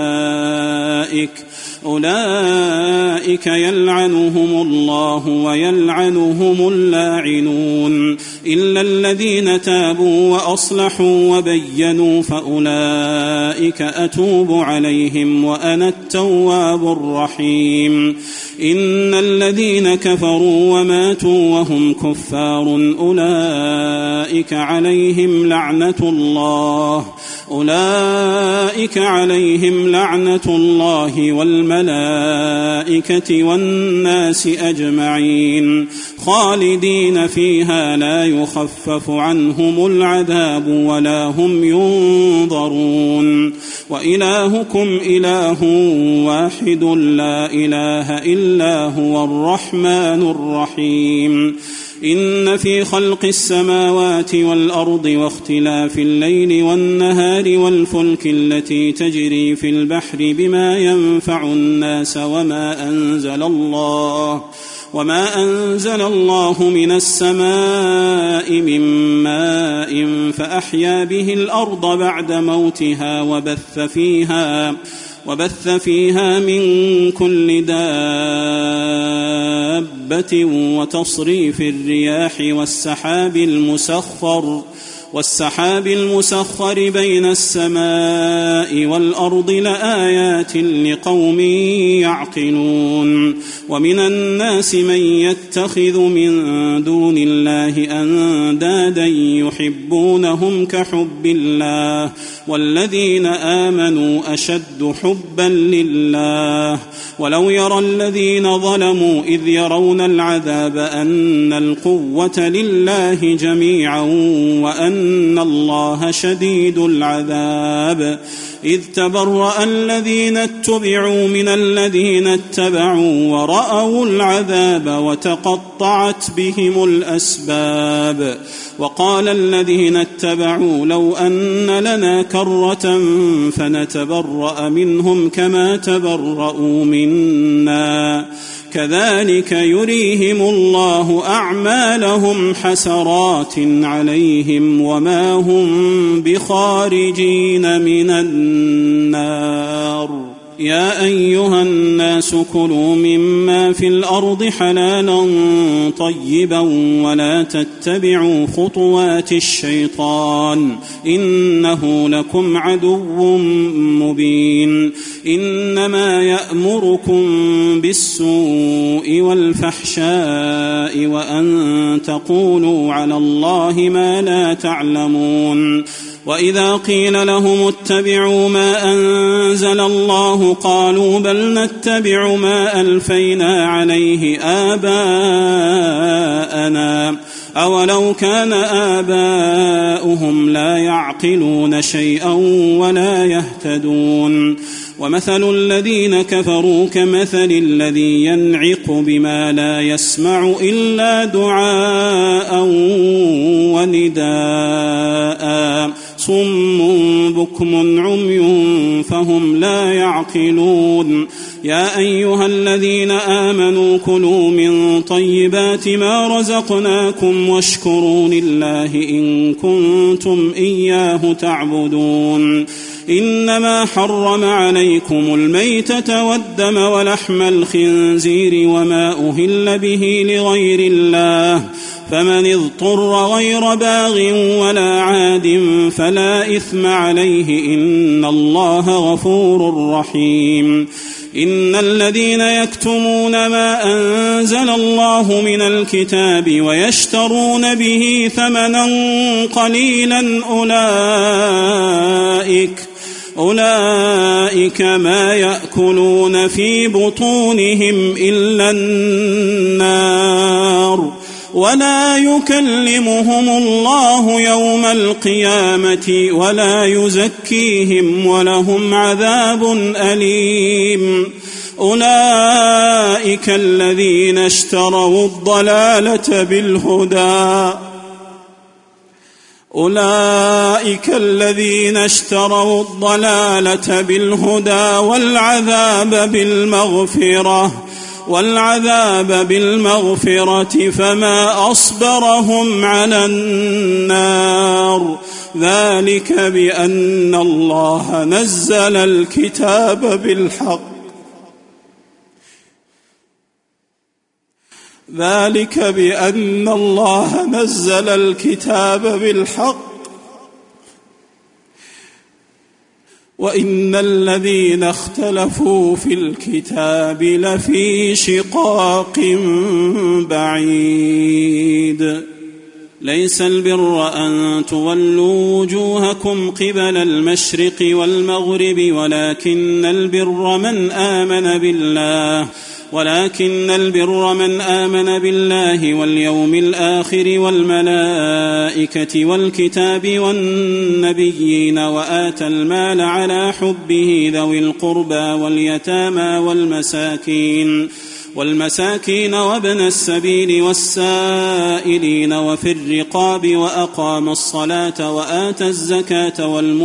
Speaker 4: أولئك يلعنهم الله ويلعنهم اللاعنون إلا الذين تابوا وأصلحوا وبينوا فأولئك أتوب عليهم وأنا التواب الرحيم إن الذين كفروا وماتوا وهم كفار أولئك عليهم لعنة الله والملائكة والناس أجمعين خالدين فيها لا يخفف عنهم العذاب ولا هم ينظرون وإلهكم إله واحد لا إله إلا هو الرحمن الرحيم إن في خلق السماوات والأرض واختلاف الليل والنهار والفلك التي تجري في البحر بما ينفع الناس وما أنزل الله من السماء من ماء فأحيا به الأرض بعد موتها وبث فيها من كل دابة وتصريف الرياح والسحاب المسخر بين السماء والأرض لآيات لقوم يعقلون ومن الناس من يتخذ من دون الله أندادا يحبونهم كحب الله والذين آمنوا أشد حبا لله ولو يرى الذين ظلموا إذ يرون العذاب أن القوة لله جميعا وأن الله شديد العذاب إذ تبرأ الذين اتبعوا من الذين اتبعوا ورأوا العذاب وتقطعت بهم الأسباب وقال الذين اتبعوا لو أن لنا كرة فنتبرأ منهم كما تبرأوا منا كذلك يريهم الله أعمالهم حسرات عليهم وما هم بخارجين من النار يا أيها الناس كلوا مما في الأرض حلالا طيبا ولا تتبعوا خطوات الشيطان إنه لكم عدو مبين إنما يأمركم بالسوء والفحشاء وأن تقولوا على الله ما لا تعلمون وإذا قيل لهم اتبعوا ما أنزل الله قالوا بل نتبع ما ألفينا عليه آباءنا أولو كان آباؤهم لا يعقلون شيئا ولا يهتدون ومثل الذين كفروا كمثل الذي ينعق بما لا يسمع إلا دعاء ونداء صم بكم عمي فهم لا يعقلون يا أيها الذين آمنوا كلوا من طيبات ما رزقناكم واشكروا لله إن كنتم إياه تعبدون إنما حرم عليكم الميتة والدم ولحم الخنزير وما أهل به لغير الله فمن اضطر غير باغ ولا عاد فلا إثم عليه إن الله غفور رحيم إن الذين يكتمون ما أنزل الله من الكتاب ويشترون به ثمنا قليلا أولئك ما يأكلون في بطونهم إلا النار ولا يكلمهم الله يوم القيامة ولا يزكيهم ولهم عذاب أليم أولئك الذين اشتروا الضلالة بالهدى والعذاب بالمغفرة فما أصبرهم على النار ذلك بأن الله نزل الكتاب بالحق وإن الذين اختلفوا في الكتاب لفي شقاق بعيد ليس البر أن تولوا وجوهكم قبل المشرق والمغرب ولكن البر من آمن بالله واليوم الآخر والملائكة والكتاب والنبيين وآتى المال على حبه ذوي القربى واليتامى والمساكين وابن السبيل والسائلين وفي الرقاب وأقام الصلاة وآتى الزكاة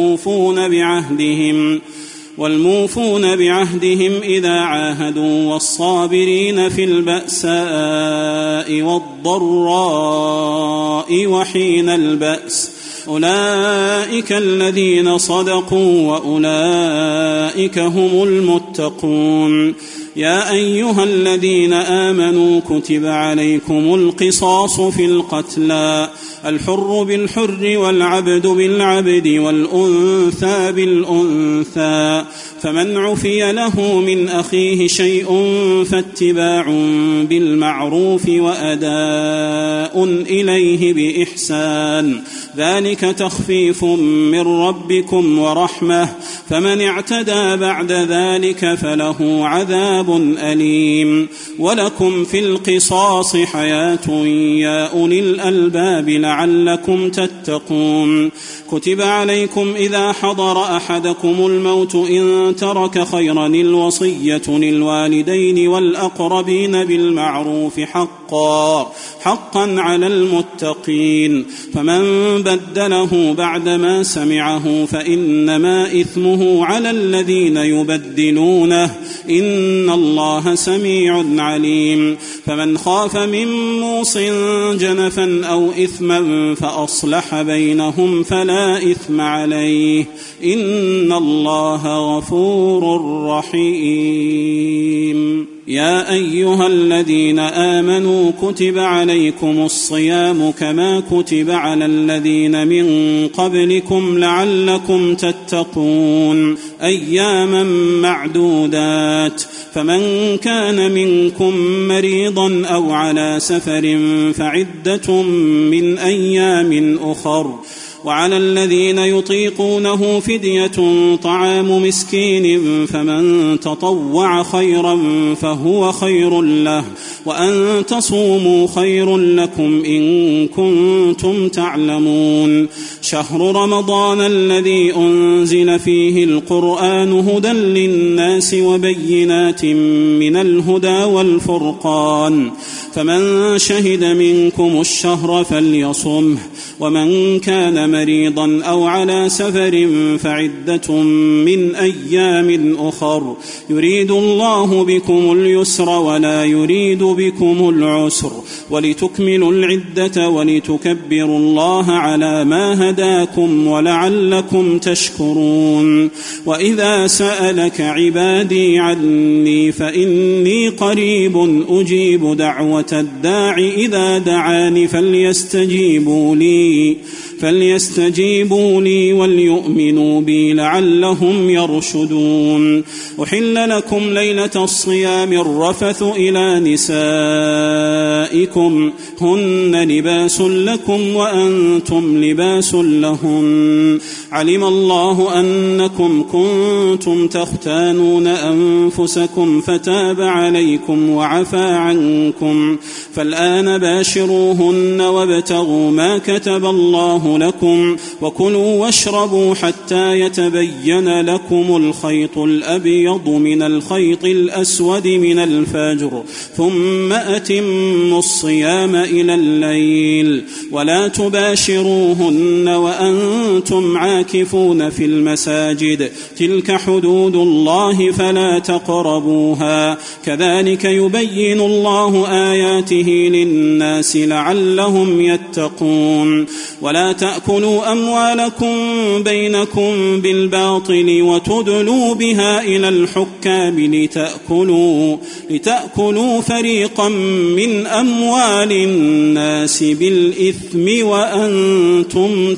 Speaker 4: والموفون بعهدهم إذا عاهدوا والصابرين في البأساء والضراء وحين البأس أولئك الذين صدقوا وأولئك هم المتقون يا أيها الذين آمنوا كتب عليكم القصاص في القتلى الحر بالحر والعبد بالعبد والأنثى بالأنثى فمن عفي له من أخيه شيء فاتباع بالمعروف وأداء إليه بإحسان ذلك تخفيف من ربكم ورحمة فمن اعتدى بعد ذلك فله عذاب أليم ولكم في القصاص حياة يا أولي الألباب لعلكم تتقون كتب عليكم إذا حضر أحدكم الموت إن ترك خيرا الوصية للوالدين والأقربين بالمعروف حقا على المتقين فمن بدله بعدما سمعه فإنما إثمه على الذين يبدلونه إن الله سميع عليم. فمن خاف من موص جنفا أو إثما فأصلح بينهم فلا إثم عليه إن الله غفور رحيم. يا أيها الذين آمنوا كتب عليكم الصيام كما كتب على الذين من قبلكم لعلكم تتقون أياما معدودات. فمن كان منكم مريضا أو على سفر فعدة من أيام أخر. وعلى الذين يطيقونه فدية طعام مسكين فمن تطوع خيرا فهو خير له وأن تصوموا خير لكم إن كنتم تعلمون. شهر رمضان الذي أنزل فيه القرآن هدى للناس وبينات من الهدى والفرقان فمن شهد منكم الشهر فليصمه ومن كان مريضا أو على سفر فعدة من أيام أخر يريد الله بكم اليسر ولا يريد بكم العسر ولتكملوا العدة ولتكبروا الله على ما هداكم ولعلكم تشكرون. وإذا سألك عبادي عني فإني قريب أجيب دعوة الداع إذا دعاني فليستجيبوا لي وليؤمنوا بي لعلهم يرشدون. أحل لكم ليلة الصيام الرفث إلى نسائكم هن لباس لكم وأنتم لباس لهن. علم الله أنكم كنتم تختانون أنفسكم فتاب عليكم وعفى عنكم فالآن باشروهن وابتغوا ما كتب الله لكم وكلوا واشربوا حتى يتبين لكم الخيط الأبيض من الخيط الأسود من الفجر ثم أتموا الصيام إلى الليل ولا تباشروهن وأنتم عاكفون في المساجد تلك حدود الله فلا تقربوها كذلك يبين الله آياته للناس لعلهم يتقون. ولا تأكلوا أموالكم بينكم بالباطل وتدلوا بها إلى الحكام لتأكلوا فريقا من أموال الناس بالإثم وأنتم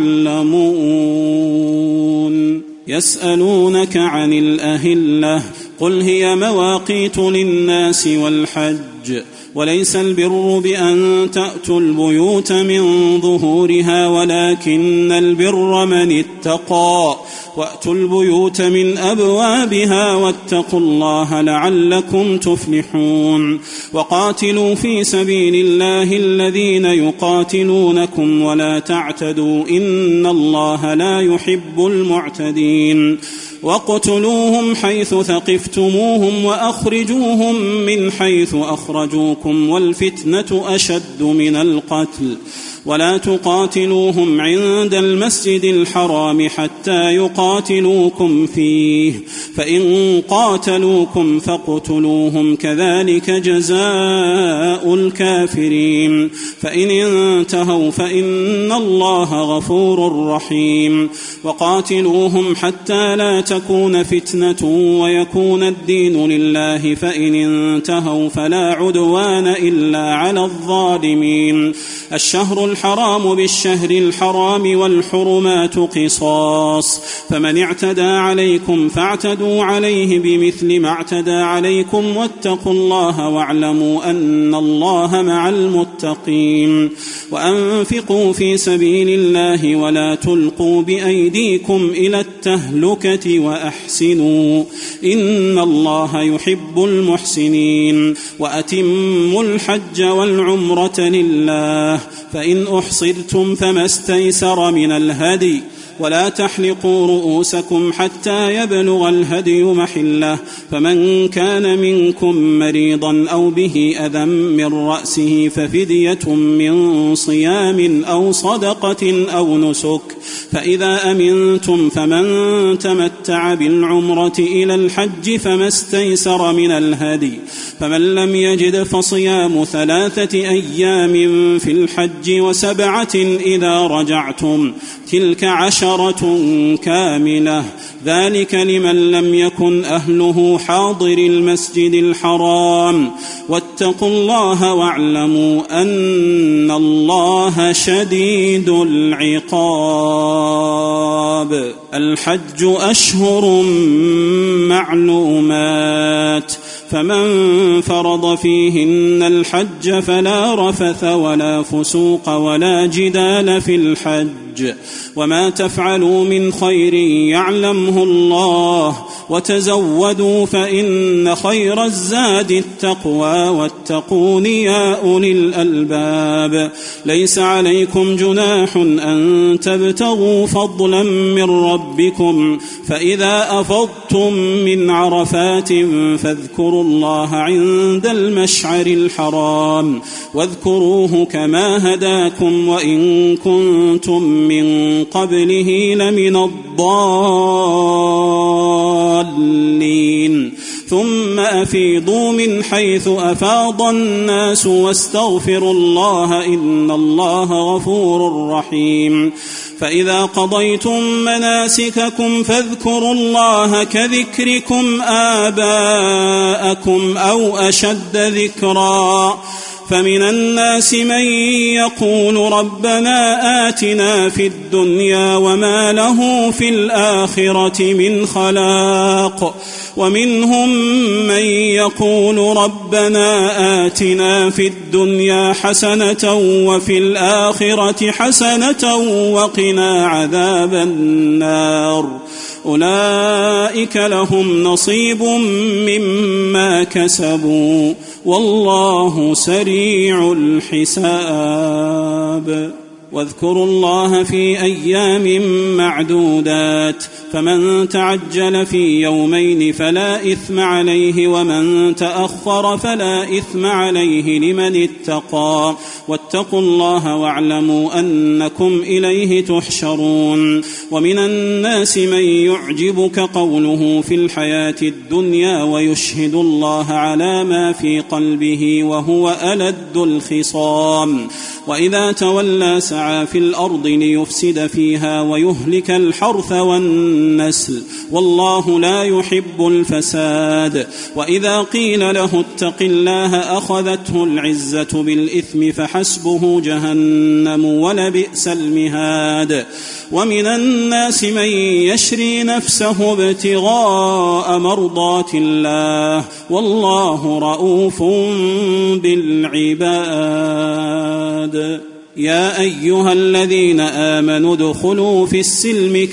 Speaker 4: تعلمون. يسألونك عن الأهلة قل هي مواقيت للناس والحج وليس البر بأن تأتوا البيوت من ظهورها ولكن البر من اتقى وأتوا البيوت من أبوابها واتقوا الله لعلكم تفلحون. وقاتلوا في سبيل الله الذين يقاتلونكم ولا تعتدوا إن الله لا يحب المعتدين. واقتلوهم حيث ثقفتموهم وأخرجوهم من حيث أخرجوكم والفتنة أشد من القتل ولا تقاتلوهم عند المسجد الحرام حتى يقاتلوكم فيه فإن قاتلوكم فاقتلوهم كذلك جزاء الكافرين فإن انتهوا فإن الله غفور رحيم. وقاتلوهم حتى لا تكون فتنة ويكون الدين لله فإن انتهوا فلا عدوان إلا على الظالمين. الشهر الحرام بالشهر الحرام والحرمات قصاص فمن اعتدى عليكم فاعتدوا عليه بمثل ما اعتدى عليكم واتقوا الله واعلموا أن الله مع المتقين. وأنفقوا في سبيل الله ولا تلقوا بأيديكم إلى التهلكة وأحسنوا إن الله يحب المحسنين. وأتموا الحج والعمرة لله فإن أحصرتم فما استيسر من الهدي ولا تحلقوا رؤوسكم حتى يبلغ الهدي محله، فمن كان منكم مريضا أو به أذى من رأسه ففدية من صيام أو صدقة أو نسك، فإذا أمنتم فمن تمتع بالعمرة إلى الحج فما استيسر من الهدي، فمن لم يجد فصيام 3 أيام في الحج و7 إذا رجعتم، تلك 10 كاملة، ذلك لمن لم يكن أهله حاضر المسجد الحرام، واتقوا الله واعلموا أن الله شديد العقاب. الحج أشهر معلومات، فمن فرض فيهن الحج فلا رفث ولا فسوق ولا جدال في الحج، وما تفعلوا من خير يعلمه الله، وتزودوا فإن خير الزاد التقوى، واتقون يا أولي الألباب. ليس عليكم جناح أن تبتغوا فضلا من ربكم، فإذا أفضتم من عرفات فاذكروا الله عند المشعر الحرام، واذكروه كما هداكم وإن كنتم من قبله لمن الضالين. ثم أفيضوا من حيث أفاض الناس واستغفروا الله إن الله غفور رحيم. فإذا قضيتم مناسككم فاذكروا الله كذكركم آباءكم أو أشد ذكرا، فمن الناس من يقول ربنا آتنا في الدنيا وما له في الآخرة من خلاق، ومنهم من يقول ربنا آتنا في الدنيا حسنة وفي الآخرة حسنة وقنا عذاب النار. أولئك لهم نصيب مما كسبوا والله سريع الحساب. واذكروا الله في أيام معدودات، فمن تعجل في يومين فلا إثم عليه، ومن تأخر فلا إثم عليه لمن اتقى، واتقوا الله واعلموا أنكم إليه تحشرون. ومن الناس من يعجبك قوله في الحياة الدنيا ويشهد الله على ما في قلبه وهو ألد الخصام، وإذا تولى سعى في الأرض ليفسد فيها ويهلك الحرث والنسل والله لا يحب الفساد. وإذا قيل له اتق الله أخذته العزة بالإثم فحسبه جهنم ولبئس المهاد. ومن الناس من يشري نفسه ابتغاء مرضات الله والله رؤوف بالعباد. يا أيها الذين آمنوا ادخلوا في السلم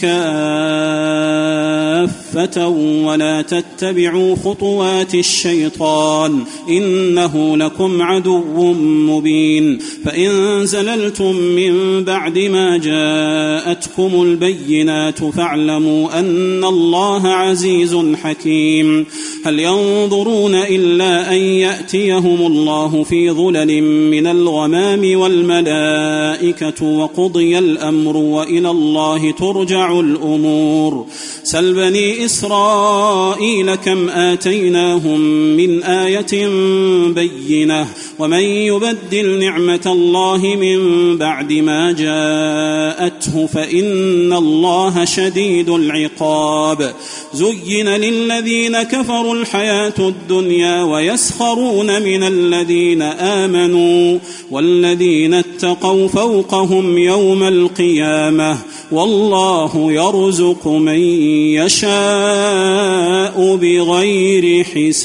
Speaker 4: كافة ولا تتبعوا خطوات الشيطان إنه لكم عدو مبين. فإن زللتم من بعد ما جاءتكم البينات فاعلموا أن الله عزيز حكيم. هل ينظرون إلا أن يأتيهم الله في ظلل من الغمام والملائكة وقضي الأمر وإلى الله ترجع الأمور. سل بني إسرائيل كم آتيناهم من آية بينة ومن يبدل نعمة الله من بعد ما جاءته فإن الله شديد العقاب. زين للذين كفروا الحياة الدنيا ويسخرون من الذين آمنوا والذين اتقوا فوقهم يوم القيامة والله يرزق من يشاء بغير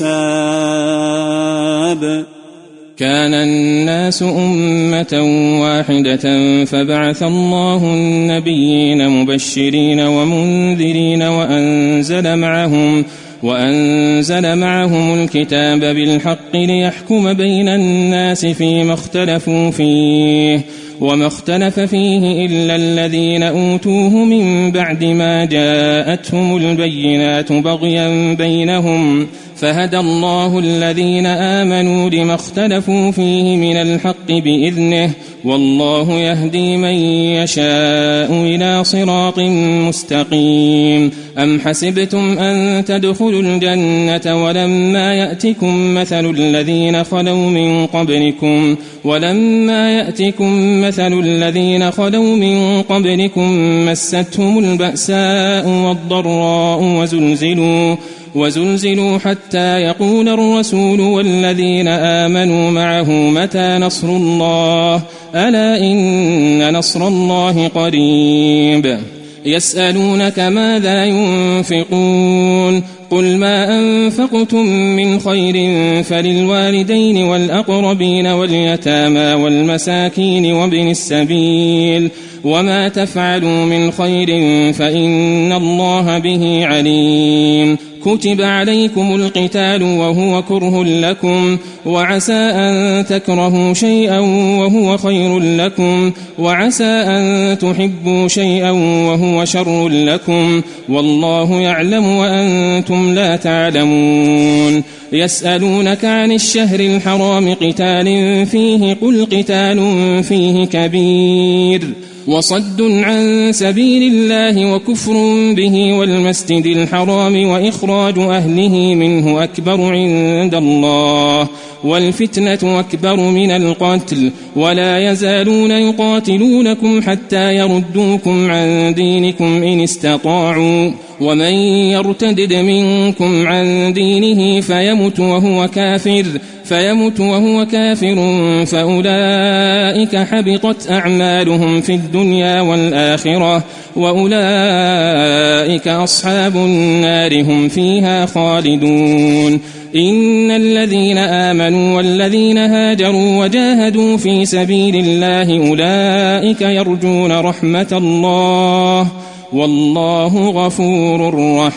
Speaker 4: حساب.
Speaker 5: كان الناس أمة واحدة فبعث الله النبيين مبشرين ومنذرين وأنزل معهم الكتاب بالحق ليحكم بين الناس فيما اختلفوا فيه وما اختلف فيه إلا الذين أوتوه من بعد ما جاءتهم البينات بغيا بينهم فهدى الله الذين آمنوا لما اختلفوا فيه من الحق بإذنه والله يهدي من يشاء إلى صراط مستقيم. أم حسبتم أن تدخلوا الجنة ولما يأتكم مثل الذين خلوا من قبلكم مستهم البأساء والضراء وزلزلوا حتى يقول الرسول والذين آمنوا معه متى نصر الله ألا إن نصر الله قريب. يسألونك ماذا ينفقون قل ما أنفقتم من خير فللوالدين والأقربين واليتامى والمساكين وابن السبيل وما تفعلوا من خير فإن الله به عليم. كتب عليكم القتال وهو كره لكم وعسى أن تكرهوا شيئا وهو خير لكم وعسى أن تحبوا شيئا وهو شر لكم والله يعلم وأنتم لا تعلمون. يسألونك عن الشهر الحرام قتال فيه قل قتال فيه كبير وصد عن سبيل الله وكفر به والمسجد الحرام وإخراج أهله منه أكبر عند الله والفتنة أكبر من القتل ولا يزالون يقاتلونكم حتى يردوكم عن دينكم إن استطاعوا ومن يرتدد منكم عن دينه فيمت وهو كافر فأولئك حبطت أعمالهم في الدنيا والآخرة وأولئك أصحاب النار هم فيها خالدون. إن الذين آمنوا والذين هاجروا وجاهدوا في سبيل الله أولئك يرجون رحمة الله والله غفور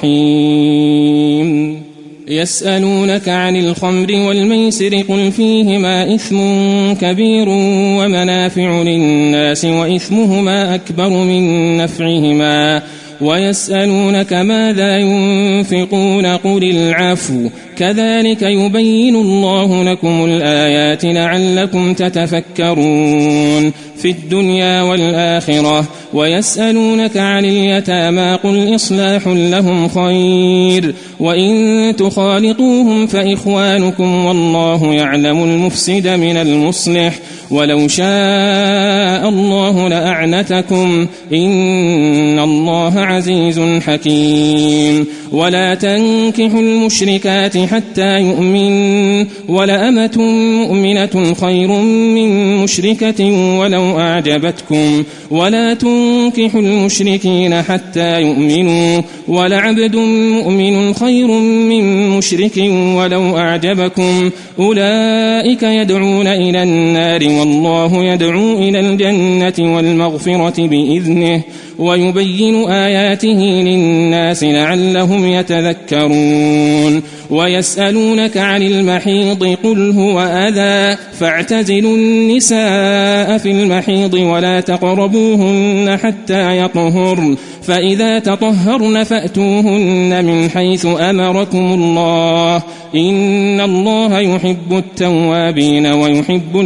Speaker 5: رحيم. يسألونك عن الخمر والميسر قل فيهما إثم كبير ومنافع للناس وإثمهما أكبر من نفعهما ويسألونك ماذا ينفقون قل العفو كذلك يبين الله لكم الآيات لعلكم تتفكرون في الدنيا والآخرة. ويسألونك عن اليتامى قل إصلاح لهم خير وإن تخالطوهم فإخوانكم والله يعلم المفسد من المصلح ولو شاء الله لأعنتكم إن الله عزيز حكيم. ولا تنكحوا المشركات حتى يؤمن ولأمة مؤمنة خير من مشركة ولو أعجبتكم ولا تنكحوا المشركين حتى يؤمنوا ولعبد مؤمن خير من مشرك ولو أعجبكم أولئك يدعون إلى النار والله يدعو إلى الجنة والمغفرة بإذنه ويبين آياته للناس لعلهم يتذكرون. ويسألونك عن المحيض قل هو أذى فاعتزلوا النساء في المحيض ولا تقربوهن حتى يطهرن فإذا تطهرن فأتوهن من حيث أمركم الله إن الله يحب التوابين ويحب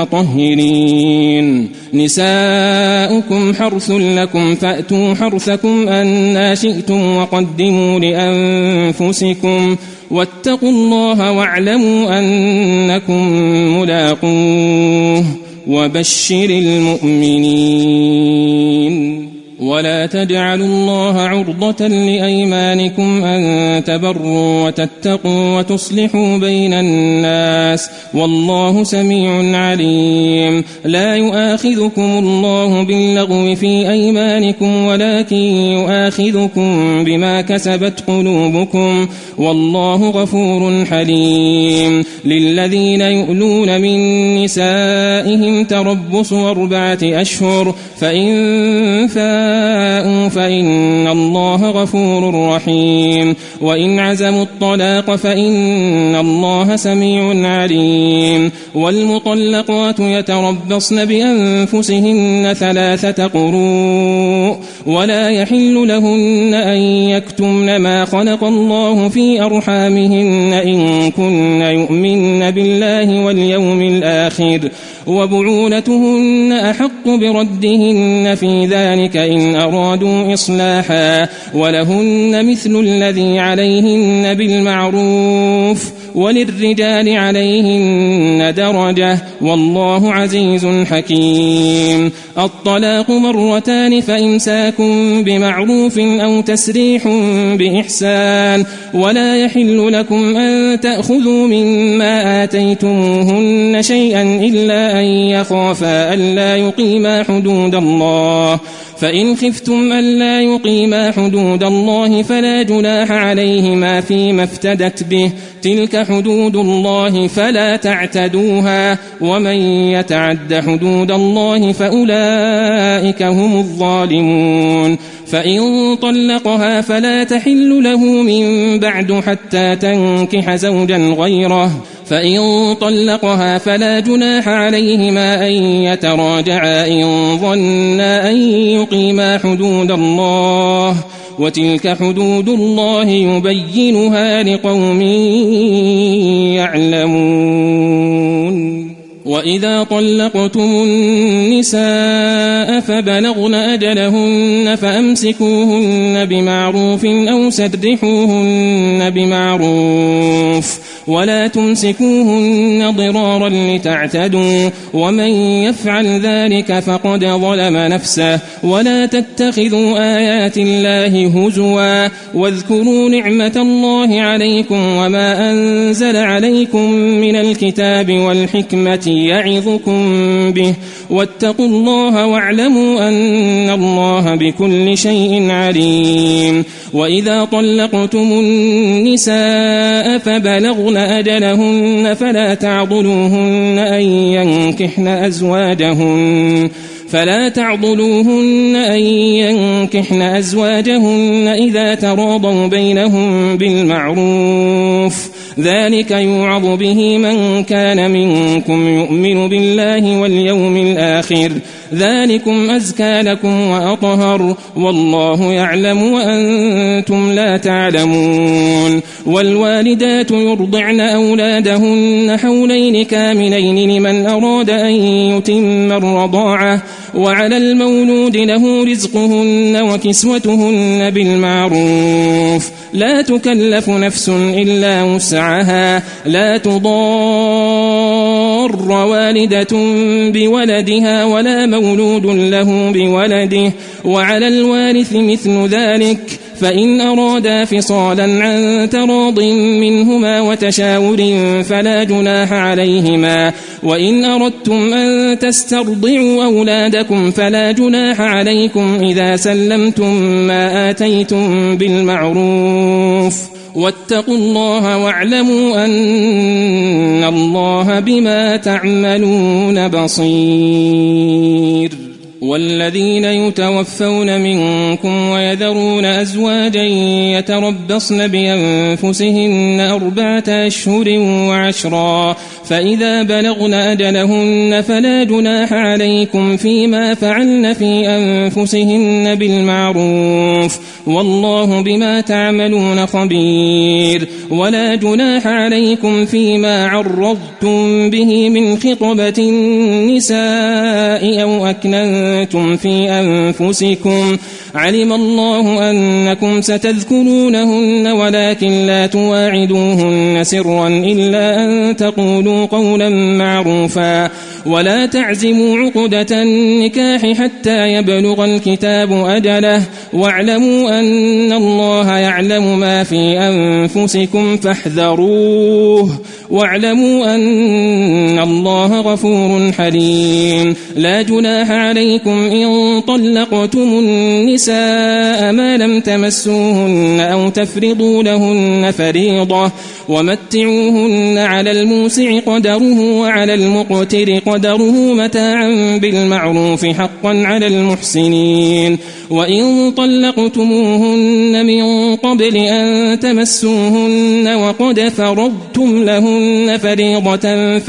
Speaker 5: المتطهرين. نساؤكم حرث لكم فأتوا حرثكم أنى شئتم وقدموا لأنفسكم واتقوا الله واعلموا أنكم ملاقوه وبشر المؤمنين. ولا تجعلوا الله عرضة لأيمانكم أن تبروا وتتقوا وتصلحوا بين الناس والله سميع عليم. لا يؤاخذكم الله باللغو في أيمانكم ولكن يؤاخذكم بما كسبت قلوبكم والله غفور حليم. للذين يؤلون من نسائهم تربص 4 أشهر فإن فاءوا فاءوا فإن الله غفور رحيم وإن عزموا الطلاق فإن الله سميع عليم والمطلقات يتربصن بأنفسهن 3 قروء ولا يحل لهن أن يكتمن ما خلق الله في أرحامهن إن كن يؤمن بالله واليوم الآخر وبعولتهن أحق بردهن في ذلك إن أرادوا إصلاحا ولهن مثل الذي عليهن بالمعروف وللرجال عليهن درجة والله عزيز حكيم. الطلاق مرتان فإمساك بمعروف أو تسريح بإحسان ولا يحل لكم أن تأخذوا مما آتيتموهن شيئا إلا أن يخافا ألا يقيما حدود الله فإن خفتم ألا يقيما حدود الله فلا جناح عليهما فيما افتدت به تلك حدود الله فلا تعتدوها ومن يتعد حدود الله فأولئك هم الظالمون. فإن طلقها فلا تحل له من بعد حتى تنكح زوجا غيره فإن طلقها فلا جناح عليهما أن يتراجعا إن ظنا أن يقيما حدود الله وتلك حدود الله يبينها لقوم يعلمون. وإذا طلقتم النساء فبلغن أجلهن فأمسكوهن بمعروف أو سرحوهن بمعروف ولا تمسكوهن ضرارا لتعتدوا ومن يفعل ذلك فقد ظلم نفسه ولا تتخذوا آيات الله هزوا واذكروا نعمة الله عليكم وما أنزل عليكم من الكتاب والحكمة يعظكم به واتقوا الله واعلموا أن الله بكل شيء عليم. وإذا طلقتم النساء فبلغن أجلهن فلا تعضلوهن أن ينكحن أزواجهن إذا تراضوا بينهم بالمعروف ذلك يوعظ به من كان منكم يؤمن بالله واليوم الآخر ذلكم أزكى لكم وأطهر والله يعلم وأنتم لا تعلمون. والوالدات يرضعن أولادهن حولين كاملين لمن أراد أن يتم الرضاعة وعلى المولود له رزقهن وكسوتهن بالمعروف لا تكلف نفس إلا وسعها لا تضار والدة بولدها ولا مولود له بولده وعلى الوارث مثل ذلك فإن أرادا فصالا عن تراض منهما وتشاور فلا جناح عليهما وإن أردتم أن تسترضعوا أولادكم فلا جناح عليكم إذا سلمتم ما آتيتم بالمعروف واتقوا الله واعلموا أن الله بما تعملون بصير. والذين يتوفون منكم ويذرون أزواجا يتربصن بأنفسهن 4 أشهر و10 فإذا بلغن أجلهن فلا جناح عليكم فيما فعلن في أنفسهن بالمعروف والله بما تعملون خبير. ولا جناح عليكم فيما عرضتم به من خطبة النساء أو أكننتم في أنفسكم علم الله أنكم ستذكرونهن ولكن لا تواعدوهن سرا إلا أن تقولوا قولا معروفا ولا تعزموا عقدة النكاح حتى يبلغ الكتاب أجله واعلموا أن الله يعلم ما في أنفسكم فاحذروه واعلموا أن الله غفور حليم. لا جناح عليكم إن طلقتم النساء ما لم تمسوهن أو تفرضوا لهن فريضة ومتعوهن على الموسع قدره وعلى المقتر قدره متاعا بالمعروف حقا على المحسنين. وإن طلقتموهن من قبل أن تمسوهن وقد فرضتم لهن فريضة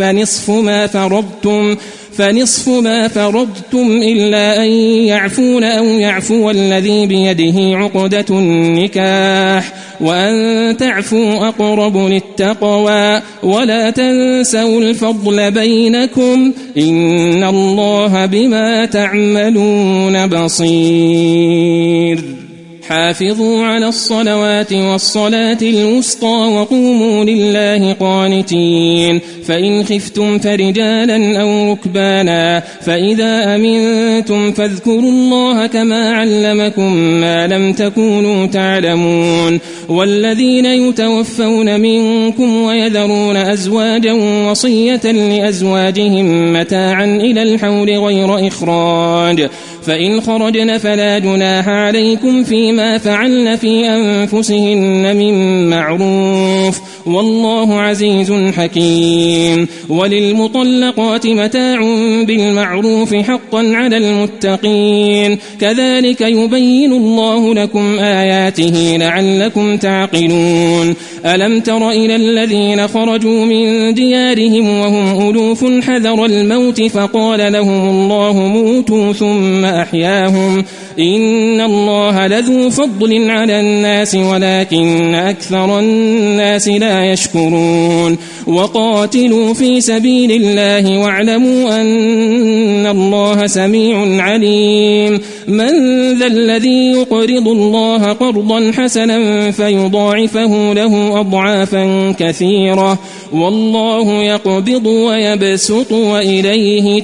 Speaker 5: فنصف ما فرضتم إلا أن يعفون أو يعفو الذي بيده عقدة النكاح وأن تعفوا أقرب للتقوى ولا تنسوا الفضل بينكم إن الله بما تعملون بصير. حافظوا على الصلوات والصلاة الوسطى وقوموا لله قانتين. فإن خفتم فرجالا أو ركبانا فإذا أمنتم فاذكروا الله كما علمكم ما لم تكونوا تعلمون. والذين يتوفون منكم ويذرون أزواجا وصية لأزواجهم متاعا إلى الحول غير إخراج فإن خرجن فلا جناح عليكم فيما فعلن في أنفسهن من معروف والله عزيز حكيم. وللمطلقات متاع بالمعروف حقا على المتقين كذلك يبين الله لكم آياته لعلكم تعقلون. ألم تر إلى الذين خرجوا من ديارهم وهم ألوف حذر الموت فقال لهم الله موتوا ثم أحياهم إن الله لذو فضل على الناس ولكن أكثر الناس لا يشكرون. وقاتلوا في سبيل الله واعلموا أن الله سميع عليم. من ذا الذي يقرض الله قرضا حسنا فيضاعفه له أضعافا كثيرة والله يقبض ويبسط وإليه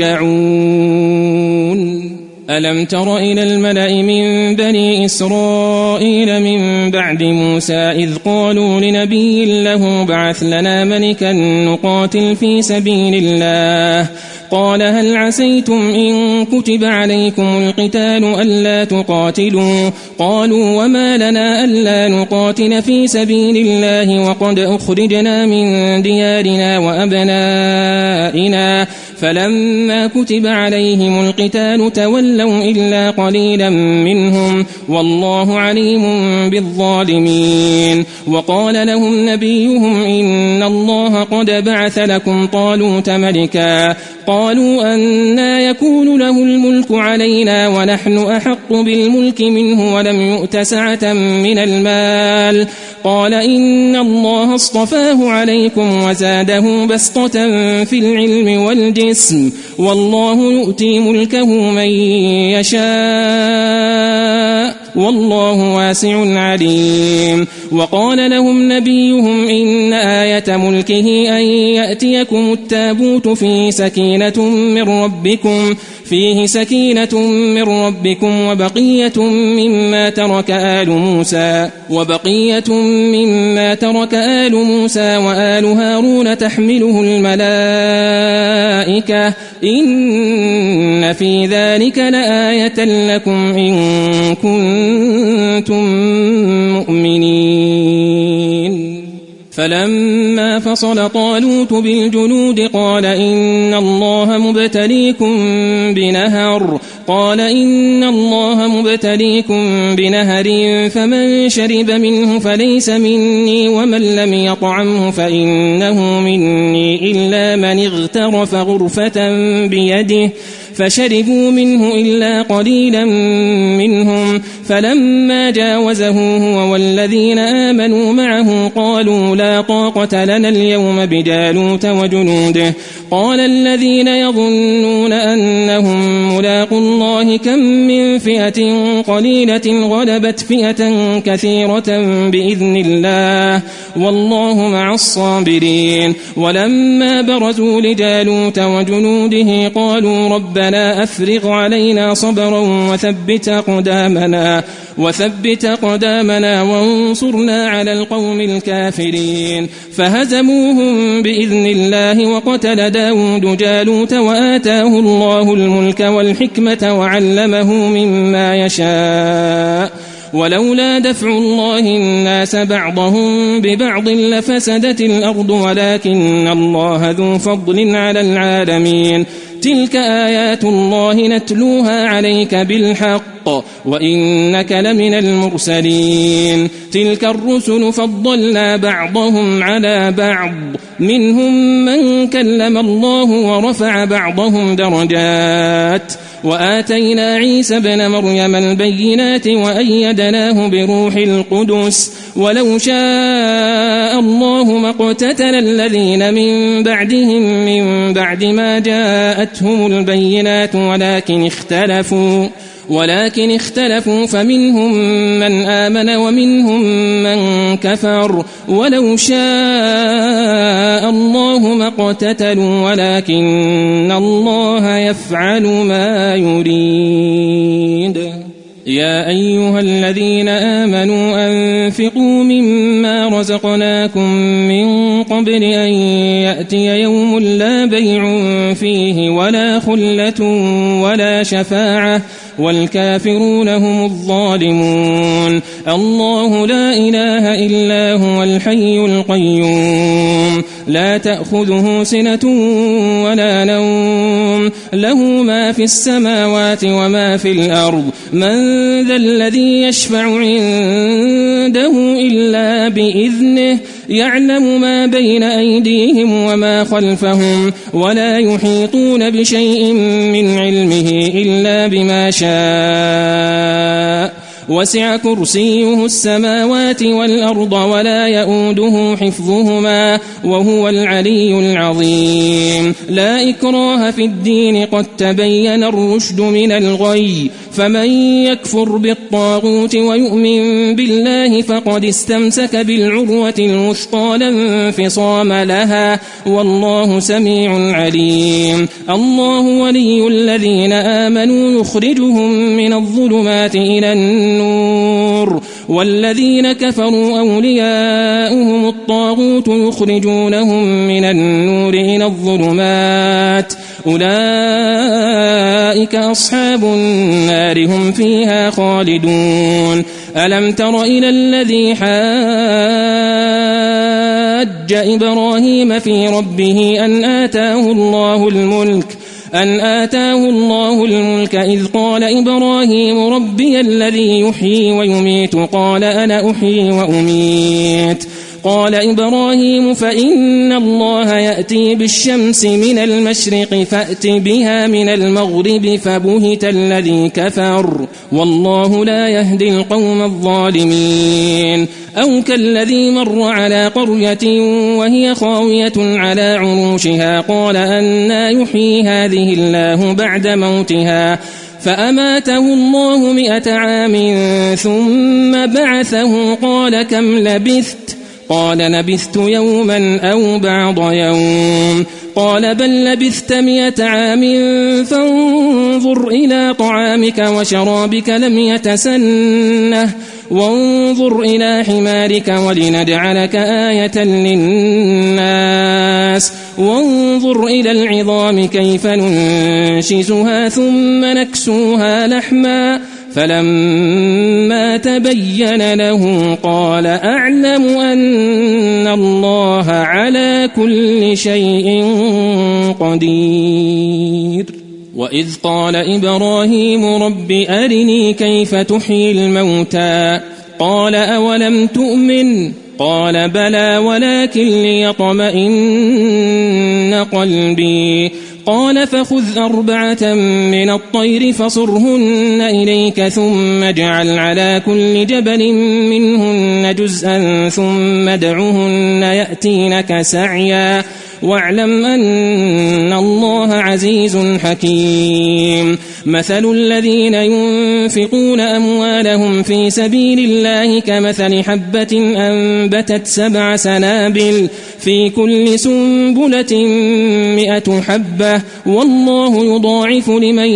Speaker 5: ترجعون. ألم تر إلى الملأ من بني إسرائيل من بعد موسى إذ قالوا لنبي له بعث لنا ملكا نقاتل في سبيل الله قال هل عسيتم إن كتب عليكم القتال ألا تقاتلوا قالوا وما لنا ألا نقاتل في سبيل الله وقد أخرجنا من ديارنا وأبنائنا فلما كتب عليهم القتال تولوا إلا قليلا منهم والله عليم بالظالمين. وقال لهم نبيهم إن الله قد بعث لكم طالوت ملكا قالوا أنى يكون له الملك علينا ونحن أحق بالملك منه ولم يؤت سعة من المال قال إن الله اصطفاه عليكم وزاده بسطة في العلم والجسم والله يؤتي ملكه من يشاء والله واسع عليم. وقال لهم نبيهم إن آية ملكه أن يأتيكم التابوت فيه سكينة من ربكم وبقية مما ترك آل موسى وآل هارون تحمله الملائكة إن في ذلك لآية لكم إن كنتم مؤمنين. فلما فصل طالوت بالجنود قال إن الله مبتليكم بنهر فمن شرب منه فليس مني ومن لم يطعمه فإنه مني إلا من اغترف غرفة بيده فشربوا منه إلا قليلا منهم فلما جاوزه هو والذين آمنوا معه قالوا لا طاقة لنا اليوم بجالوت وجنوده قال الذين يظنون أنهم ملاقوا الله كم من فئة قليلة غلبت فئة كثيرة بإذن الله والله مع الصابرين. ولما برزوا لجالوت وجنوده قالوا ربنا أفرغ علينا صبرا وثبت أقدامنا وانصرنا على القوم الكافرين. فهزموهم بإذن الله وقتل داود جالوت وآتاه الله الملك والحكمة وعلمه مما يشاء ولولا دفع الله الناس بعضهم ببعض لفسدت الأرض ولكن الله ذو فضل على العالمين تلك آيات الله نتلوها عليك بالحق وإنك لمن المرسلين تلك الرسل فضلنا بعضهم على بعض منهم من كلم الله ورفع بعضهم درجات وآتينا عيسى ابن مريم البينات وأيدناه بروح القدس ولو شاء الله ما اقتتل الذين من بعدهم من بعد ما جاءتهم البينات ولكن اختلفوا فمنهم من آمن ومنهم من كفر ولو شاء الله ما اقتتلوا ولكن الله يفعل ما يريد يا أيها الذين آمنوا أنفقوا مما رزقناكم من قبل أن يأتي يوم لا بيع فيه ولا خلة ولا شفاعة والكافرون هم الظالمون الله لا إله إلا هو الحي القيوم لا تأخذه سنة ولا نوم له ما في السماوات وما في الأرض من ذا الذي يشفع عنده إلا بإذنه يعلم ما بين أيديهم وما خلفهم ولا يحيطون بشيء من علمه إلا بما شاء وسع كرسيه السماوات والأرض ولا يؤوده حفظهما وهو العلي العظيم لا إكراه في الدين قد تبين الرشد من الغي فمن يكفر بالطاغوت ويؤمن بالله فقد استمسك بالعروة الوثقى لا انفصام لها والله سميع عليم الله ولي الذين آمنوا يخرجهم من الظلمات إلى النور والذين كفروا أولياؤهم الطاغوت يخرجونهم من النور إلى الظلمات أولئك أصحاب النار هم فيها خالدون ألم تر إلى الذي حاج إبراهيم في ربه أن آتاه الله الملك إذ قال إبراهيم ربي الذي يحيي ويميت قال أنا أحيي وأميت قال إبراهيم فإن الله يأتي بالشمس من المشرق فأت بها من المغرب فبهت الذي كفر والله لا يهدي القوم الظالمين أو كالذي مر على قرية وهي خاوية على عروشها قال أنى يحيي هذه الله بعد موتها فأماته الله 100 عام ثم بعثه قال كم لبثت قال لبثت يوما أو بعض يوم قال بل لبثت 100 عام فانظر إلى طعامك وشرابك لم يتسنه وانظر إلى حمارك ولنجعلك آية للناس وانظر إلى العظام كيف ننشزها ثم نكسوها لحما فلما تبين له قال أعلم أن الله على كل شيء قدير وإذ قال إبراهيم رب أرني كيف تحيي الموتى قال أولم تؤمن قال بلى ولكن ليطمئن قلبي قال فخذ 4 من الطير فصرهن إليك ثم اجعل على كل جبل منهن جزءا ثم ادعهن يأتينك سعيا واعلم أن الله عزيز حكيم مثل الذين ينفقون أموالهم في سبيل الله كمثل حبة أنبتت 7 سنابل في كل سنبلة 100 حبة والله يضاعف لمن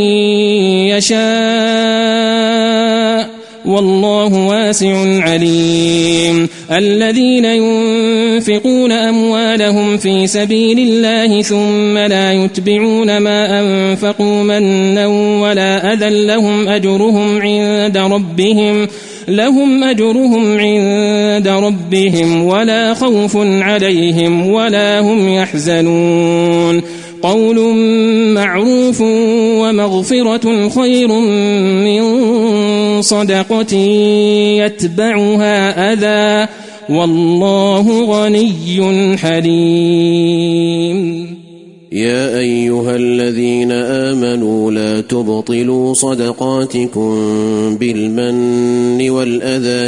Speaker 5: يشاء والله واسع عليم الذين ينفقون أموالهم في سبيل الله ثم لا يتبعون ما أنفقوا منا ولا أذى لهم لهم أجرهم عند ربهم ولا خوف عليهم ولا هم يحزنون قول معروف ومغفرة خير من صدقة يتبعها أذى والله غني حليم.
Speaker 6: يا أيها الذين آمنوا لا تبطلوا صدقاتكم بالمن والأذى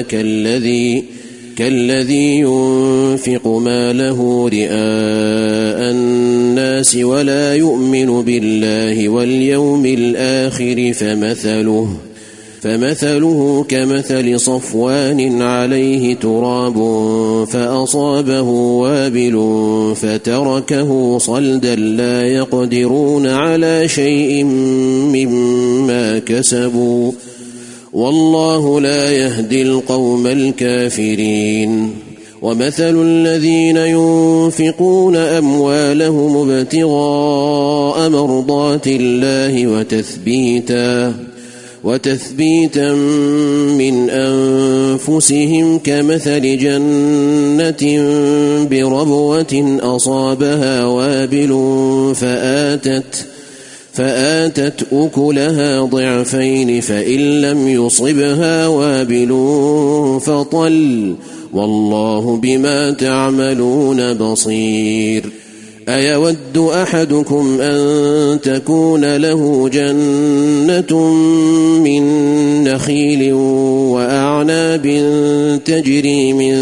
Speaker 6: كالذي ينفق ماله رئاء الناس ولا يؤمن بالله واليوم الآخر فمثله كمثل صفوان عليه تراب فأصابه وابل فتركه صلدا لا يقدرون على شيء مما كسبوا والله لا يهدي القوم الكافرين. ومثل الذين ينفقون أموالهم ابتغاء مرضات الله وتثبيتا من أنفسهم كمثل جنة بربوة أصابها وابل فآتت أكلها ضعفين فإن لم يصبها وابل فطل والله بما تعملون بصير. أيود أحدكم أن تكون له جنة من نخيل وأعناب تجري من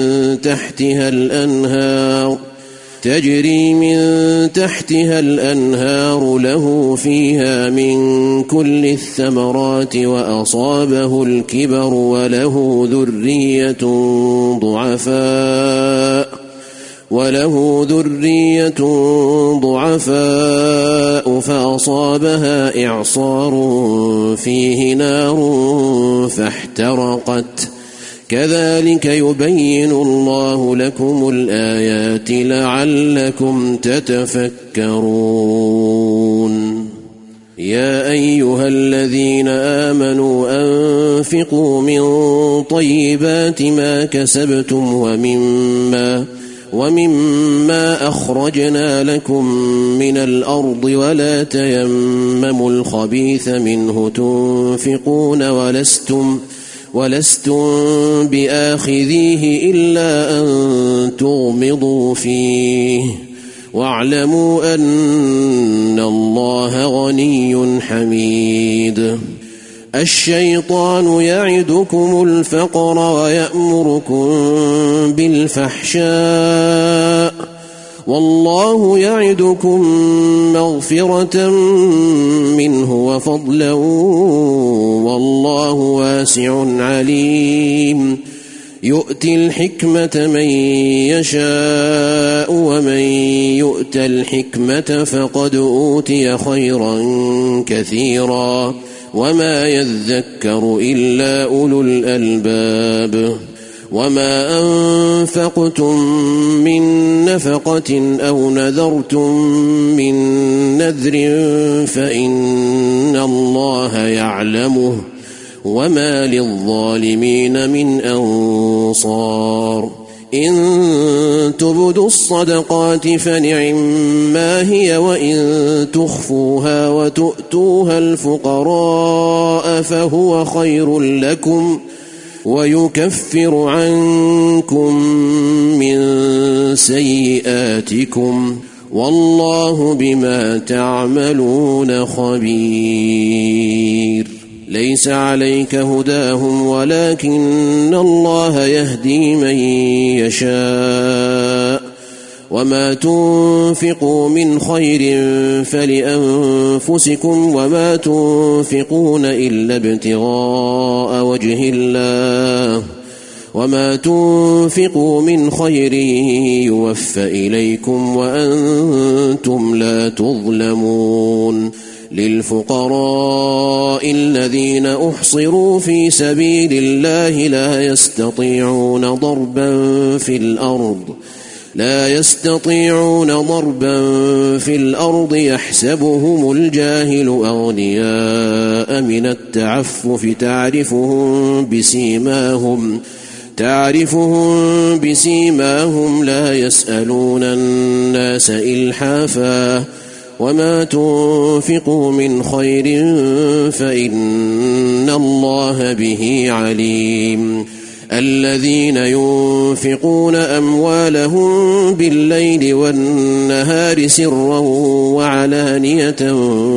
Speaker 6: تحتها الأنهار له فيها من كل الثمرات وأصابه الكبر وله ذرية ضعفاء فأصابها إعصار فيه نار فاحترقت كذلك يبين الله لكم الآيات لعلكم تتفكرون. يا أيها الذين آمنوا أنفقوا من طيبات ما كسبتم ومما أخرجنا لكم من الأرض ولا تيمموا الخبيث منه تنفقون ولستم بآخذيه إلا أن تغمضوا فيه واعلموا أن الله غني حميد. الشيطان يعدكم الفقر ويأمركم بالفحشاء والله يعدكم مغفرة منه وفضلا والله واسع عليم. يؤتي الحكمة من يشاء ومن يؤت الحكمة فقد أوتي خيرا كثيرا وما يذكر إلا أولو الألباب. وما أنفقتم من نفقة أو نذرتم من نذر فإن الله يعلمه وما للظالمين من أنصار. إن تبدوا الصدقات فنعما هي وإن تخفوها وتؤتوها الفقراء فهو خير لكم ويكفر عنكم من سيئاتكم والله بما تعملون خبير. ليس عليك هداهم ولكن الله يهدي من يشاء وما تنفقوا من خير فلأنفسكم وما تنفقون إلا ابتغاء وجه الله وما تنفقوا من خير يوفى إليكم وأنتم لا تظلمون. للفقراء الذين أحصروا في سبيل الله لا يستطيعون ضربا في الأرض لا يستطيعون ضربا في الأرض يحسبهم الجاهل أغنياء من التعفف تعرفهم بسيماهم لا يسألون الناس إلحافا وما تنفقوا من خير فإن الله به عليم الذين ينفقون أموالهم بالليل والنهار سرا وعلانية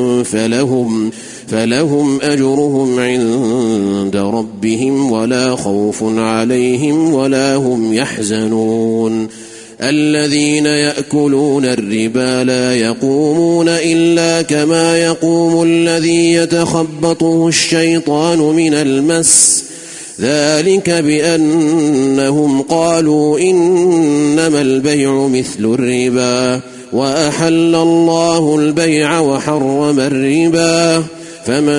Speaker 6: فلهم أجرهم عند ربهم ولا خوف عليهم ولا هم يحزنون الذين يأكلون الربا لا يقومون إلا كما يقوم الذي يتخبطه الشيطان من المس ذلك بأنهم قالوا إنما البيع مثل الربا وأحل الله البيع وحرم الربا فمن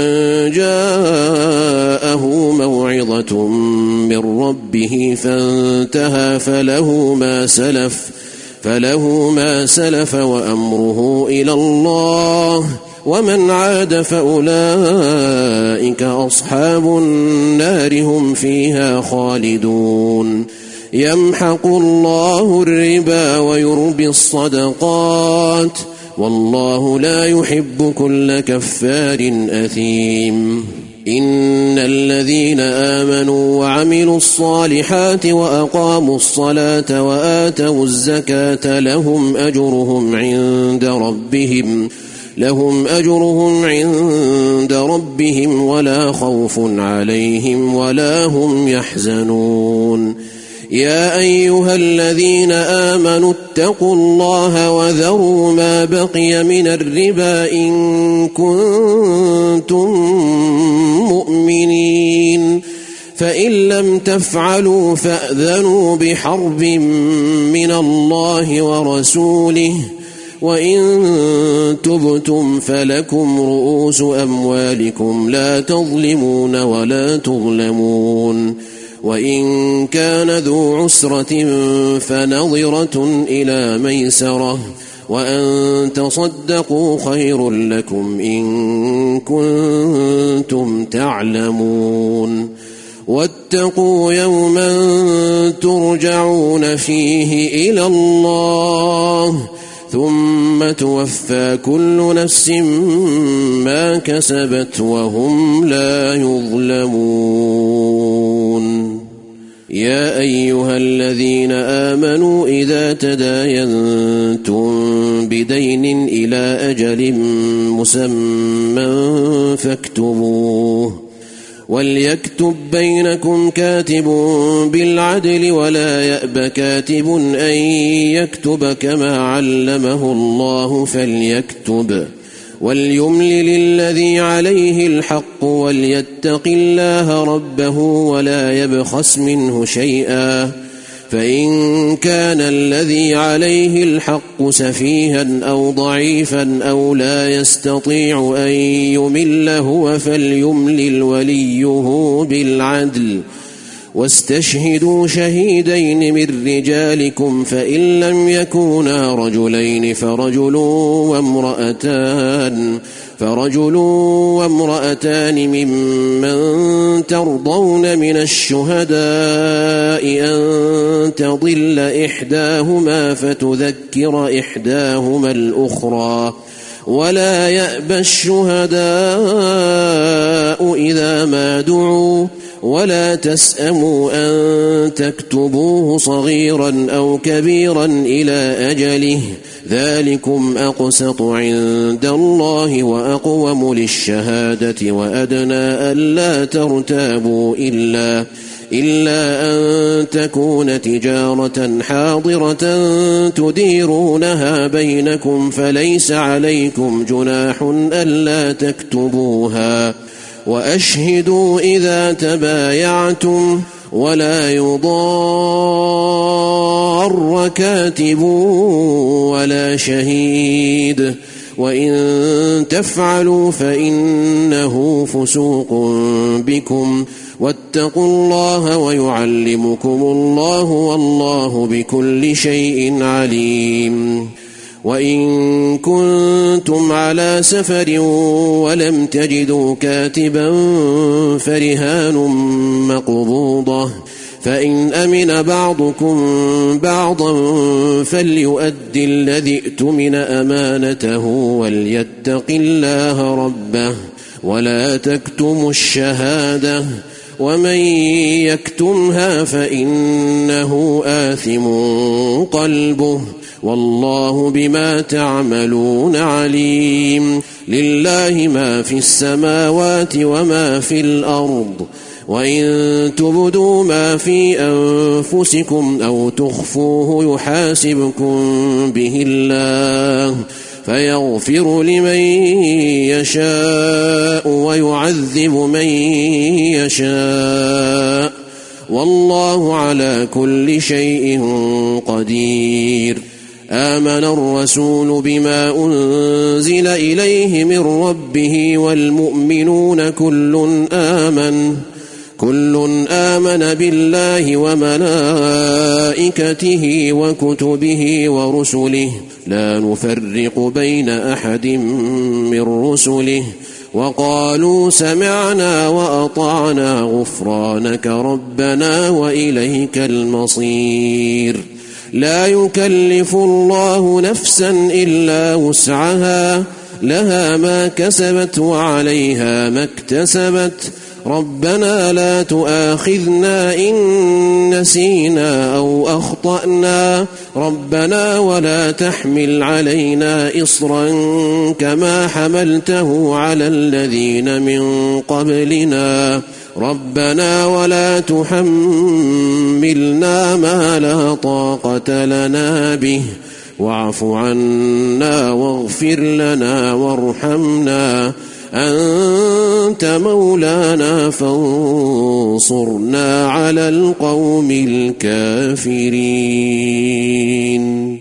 Speaker 6: جاءه موعظة من ربه فانتهى فله ما سلف وأمره إلى الله ومن عاد فأولئك أصحاب النار هم فيها خالدون يمحق الله الربا ويربي الصدقات والله لا يحب كل كفار أثيم إن الذين آمنوا وعملوا الصالحات وأقاموا الصلاة وآتوا الزكاة لهم أجرهم عند ربهم ولا خوف عليهم ولا هم يحزنون يا أيها الذين آمنوا اتقوا الله وذروا ما بقي من الربا إن كنتم مؤمنين فإن لم تفعلوا فأذنوا بحرب من الله ورسوله وإن تبتم فلكم رؤوس أموالكم لا تظلمون ولا تظلمون وإن كان ذو عسرة فنظرة إلى ميسرة وأن تصدقوا خير لكم إن كنتم تعلمون واتقوا يوما ترجعون فيه إلى الله ثم توفى كل نفس ما كسبت وهم لا يظلمون يا أيها الذين آمنوا إذا تداينتم بدين إلى أجل مسمى فاكتبوه وليكتب بينكم كاتب بالعدل ولا يأب كاتب أن يكتب كما علمه الله فليكتب وليملل الذي عليه الحق وليتق الله ربه ولا يبخس منه شيئا فإن كان الذي عليه الحق سفيها أو ضعيفا أو لا يستطيع أن يمل هو فليملل وليه بالعدل واستشهدوا شهيدين من رجالكم فإن لم يكونا رجلين فرجل وامرأتان ممن ترضون من الشهداء أن تضل إحداهما فتذكر إحداهما الأخرى ولا يأبى الشهداء إذا ما دعوا ولا تسأموا أن تكتبوه صغيرا أو كبيرا إلى أجله ذلكم أقسط عند الله وأقوم للشهادة وأدنى ألا ترتابوا إلا أن تكون تجارة حاضرة تديرونها بينكم فليس عليكم جناح ألا تكتبوها وأشهدوا إذا تبايعتم ولا يضار كاتب ولا شهيد وإن تفعلوا فإنه فسوق بكم واتقوا الله ويعلمكم الله والله بكل شيء عليم. وإن كنتم على سفر ولم تجدوا كاتبا فرهان مقبوضة، فإن أمن بعضكم بعضا فليؤدي الذي اؤتمن أمانته وليتق الله ربه ولا تكتموا الشهادة، ومن يكتمها فإنه آثم قلبه والله بما تعملون عليم. لله ما في السماوات وما في الأرض، وإن تبدوا ما في أنفسكم أو تخفوه يحاسبكم به الله فيغفر لمن يشاء ويعذب من يشاء والله على كل شيء قدير. آمن الرسول بما أنزل إليه من ربه والمؤمنون كل آمن بالله وملائكته وكتبه ورسله لا نفرق بين أحد من رسله وقالوا سمعنا وأطعنا غفرانك ربنا وإليك المصير. لا يكلف الله نفسا إلا وسعها، لها ما كسبت وعليها ما اكتسبت. ربنا لا تؤاخذنا إن نسينا أو أخطأنا، ربنا ولا تحمل علينا إصرا كما حملته على الذين من قبلنا، ربنا ولا تحملنا ما لا طاقة لنا به، واعف عنا واغفر لنا وارحمنا أنت مولانا فانصرنا على القوم الكافرين.